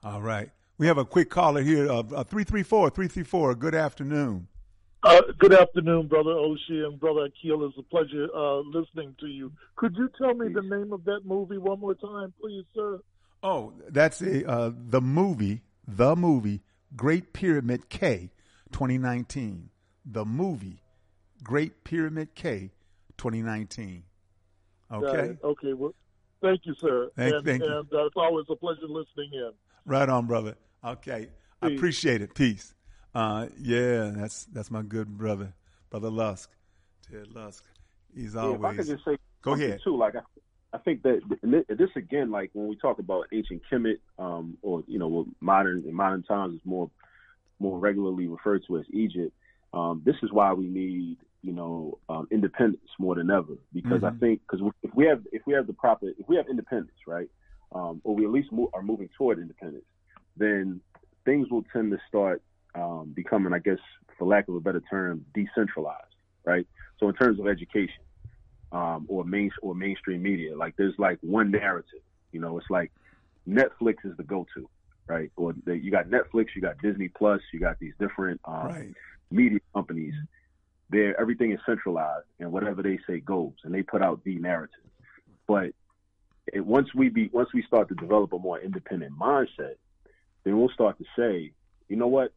All right. We have a quick caller here of uh, three three four, three three four. Good afternoon. Uh, good afternoon, Brother Oshie and Brother Akil. It's a pleasure uh, listening to you. Could you tell me the name of that movie one more time, please, sir? Oh, that's a, uh, the movie, the movie, Great Pyramid K, twenty nineteen. The movie, Great Pyramid K, twenty nineteen. Okay? Uh, okay, well, thank you, sir. Thank, and thank you. and uh, it's always a pleasure listening in. Right on, brother. Okay. I Peace. appreciate it. Peace. Uh, yeah, that's that's my good brother, Brother Lusk, Ted Lusk. He's Yeah, always. if I could just say Go something, ahead. too, like I, I think that and this, this again, like when we talk about ancient Kemet, um, or you know, what modern in modern times is more more regularly referred to as Egypt. Um, this is why we need, you know, um, independence more than ever, because Mhm. I think because if we have if we have the proper if we have independence, right, um, or we at least move, are moving toward independence, then things will tend to start um, becoming, I guess, for lack of a better term, decentralized, right? So in terms of education, um, or main or mainstream media, like there's like one narrative, you know, it's like Netflix is the go-to, right? Or the, you got Netflix, you got Disney Plus, you got these different um, Right. media companies. There, everything is centralized, and whatever they say goes, and they put out the narrative. But it, once we be once we start to develop a more independent mindset, then we'll start to say, you know what?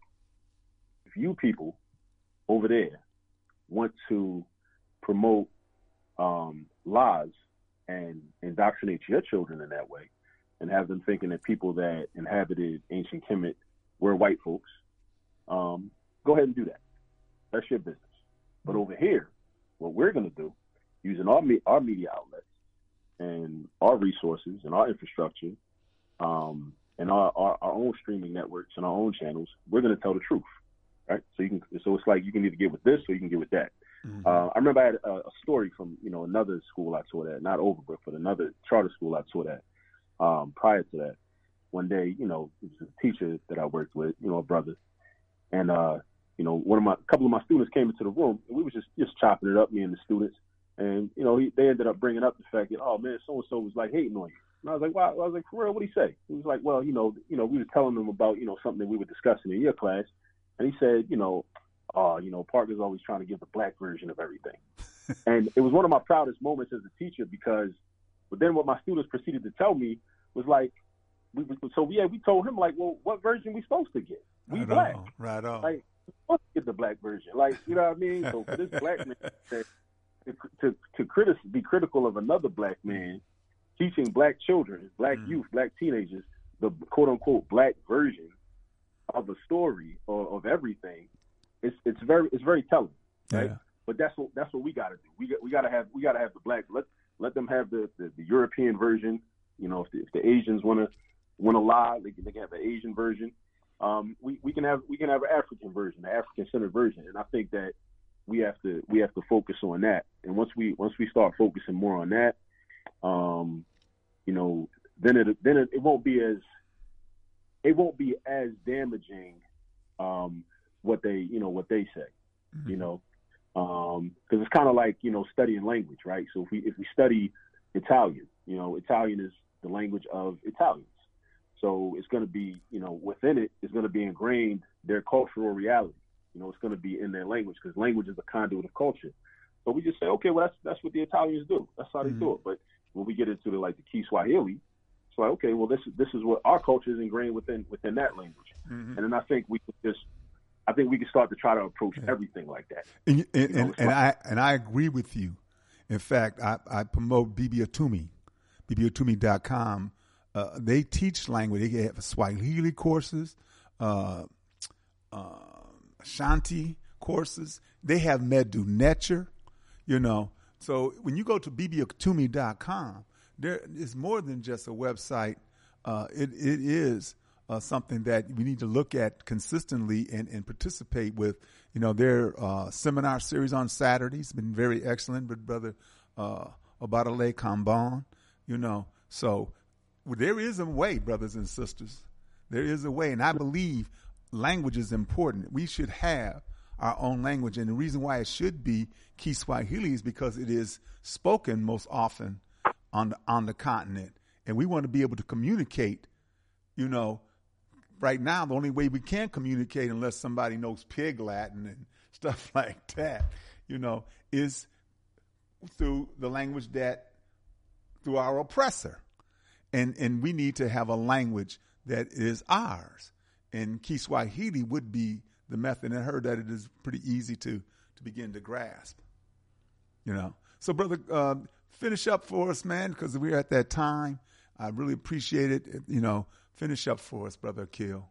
If you people over there want to promote um, lies and indoctrinate your children in that way, and have them thinking that people that inhabited ancient Kemet were white folks, um, go ahead and do that. That's your business. But over here, what we're going to do, using our me- our media outlets and our resources and our infrastructure, um, and our, our, our own streaming networks and our own channels, we're going to tell the truth, right? So you can, so it's like you can either get with this or you can get with that. Mhm. Uh, I remember I had a, a story from, you know, another school I taught at, not Overbrook, but another charter school I taught at. Um, prior to that, one day, you know, it was a teacher that I worked with, you know, a brother, and uh, you know, one of my, a couple of my students came into the room, and we was just just chopping it up, me and the students, and you know, he, they ended up bringing up the fact that, oh man, so and so was like hating on you, and I was like, wow, I was like, for real, what'd he say? He was like, well, you know, you know, we were telling them about, you know, something that we were discussing in your class, and he said, you know, oh, you know, Parker's always trying to give the black version of everything, and it was one of my proudest moments as a teacher because, but then what my students proceeded to tell me was like, we so yeah, we told him like, well, what version we supposed to get? We Right black, on. Right on. like we supposed to get the black version, like you know what I mean? So for this black man to to to critic, be critical of another black man teaching black children, black Mm. youth, black teenagers, the quote unquote black version of a story or of everything, it's it's very it's very telling, right? Yeah. But that's what that's what we got to do. We got we got to have we got to have the black. Let let them have the, the, the European version. You know, if the, if the Asians want to want to lie, they can, they can have the Asian version. Um, we, we can have we can have an African version, the African centered version, and I think that we have to we have to focus on that. And once we once we start focusing more on that, um, you know, then it then it, it won't be as it won't be as damaging um, what they you know what they say, Mm-hmm. you know, because um, it's kind of like you know studying language, right? So if we if we study Italian, you know, Italian is the language of Italians. So it's going to be, you know, within it, it's going to be ingrained their cultural reality. You know, it's going to be in their language because language is a conduit of culture. So we just say, okay, well, that's that's what the Italians do. That's how they Mm-hmm. do it. But when we get into the like the Kiswahili, it's like, okay, well, this is this is what our culture is ingrained within within that language. Mhm. And then I think we could just, I think we can start to try to approach everything like that. And, you- and, You know, and, it's and like- I and I agree with you. In fact, I, I promote Bibi Atumi, bibi atumi dot com. Uh, they teach language. They have Swahili courses, uh, uh, Ashanti courses. They have Medu Necher, you know. So when you go to bibi atumi dot com, there is more than just a website. Uh, it it is uh, something that we need to look at consistently and, and participate with. You know, their uh, seminar series on Saturdays been very excellent with Brother uh, Obadale Kambon, you know. So well, there is a way, brothers and sisters. There is a way, and I believe language is important. We should have our own language, and the reason why it should be Kiswahili is because it is spoken most often on the, on the continent, and we want to be able to communicate, you know, right now, the only way we can communicate, unless somebody knows Pig Latin and stuff like that, you know, is through the language that, through our oppressor. And and we need to have a language that is ours. And Kiswahili would be the method. And I heard that it is pretty easy to, to begin to grasp, you know. So, brother, uh, finish up for us, man, because we're at that time. I really appreciate it. You know, finish up for us, Brother Akil.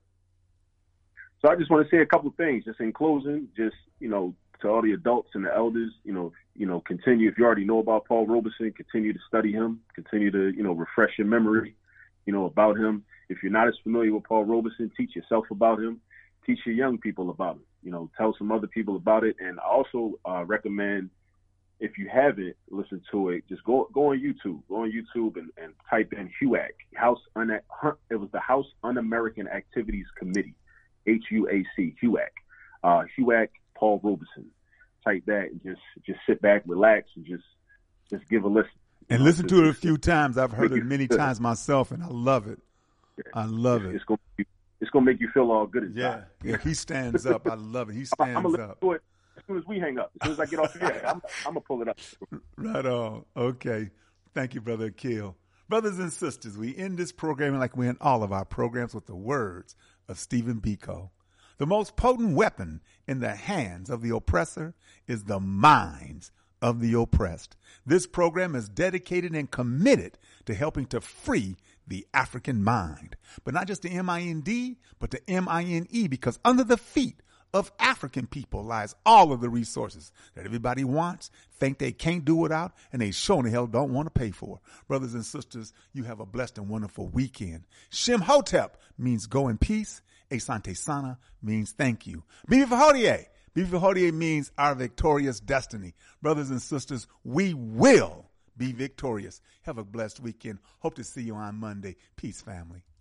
So I just want to say a couple of things, just in closing, just, you know, to all the adults and the elders, you know, you know, continue, if you already know about Paul Robeson, continue to study him, continue to, you know, refresh your memory, you know, about him. If you're not as familiar with Paul Robeson, teach yourself about him, teach your young people about him, you know, tell some other people about it. And I also uh, recommend, if you haven't listened to it, just go go on YouTube. Go on YouTube and, and type in H U A C. House Un- it was the House Un-American Activities Committee, H U A C, H U A C. Uh, H U A C, Paul Robeson. Type that and just just sit back, relax, and just just give a listen. And you know, listen to, it a few times. I've heard it many good. times myself, and I love it. Yeah. I love it. It's gonna be, it's gonna make you feel all good inside. Yeah, yeah. He stands up. I love it. He stands I'm, I'm gonna up. Do it as soon as we hang up. As soon as I get off here, I'm, I'm gonna pull it up. Right on. Okay. Thank you, Brother Akil. Brothers and sisters, we end this program like we end all of our programs with the words of Stephen Biko. The most potent weapon in the hands of the oppressor is the minds of the oppressed. This program is dedicated and committed to helping to free the African mind. But not just the M I N D, but the M I N E, because under the feet of African people lies all of the resources that everybody wants, think they can't do without, and they sure the hell don't want to pay for. Brothers and sisters, you have a blessed and wonderful weekend. Shem Hotep means go in peace. Asante Sana means thank you. Bibi Hodie. Bibi Hodie means our victorious destiny. Brothers and sisters, we will be victorious. Have a blessed weekend. Hope to see you on Monday. Peace, family.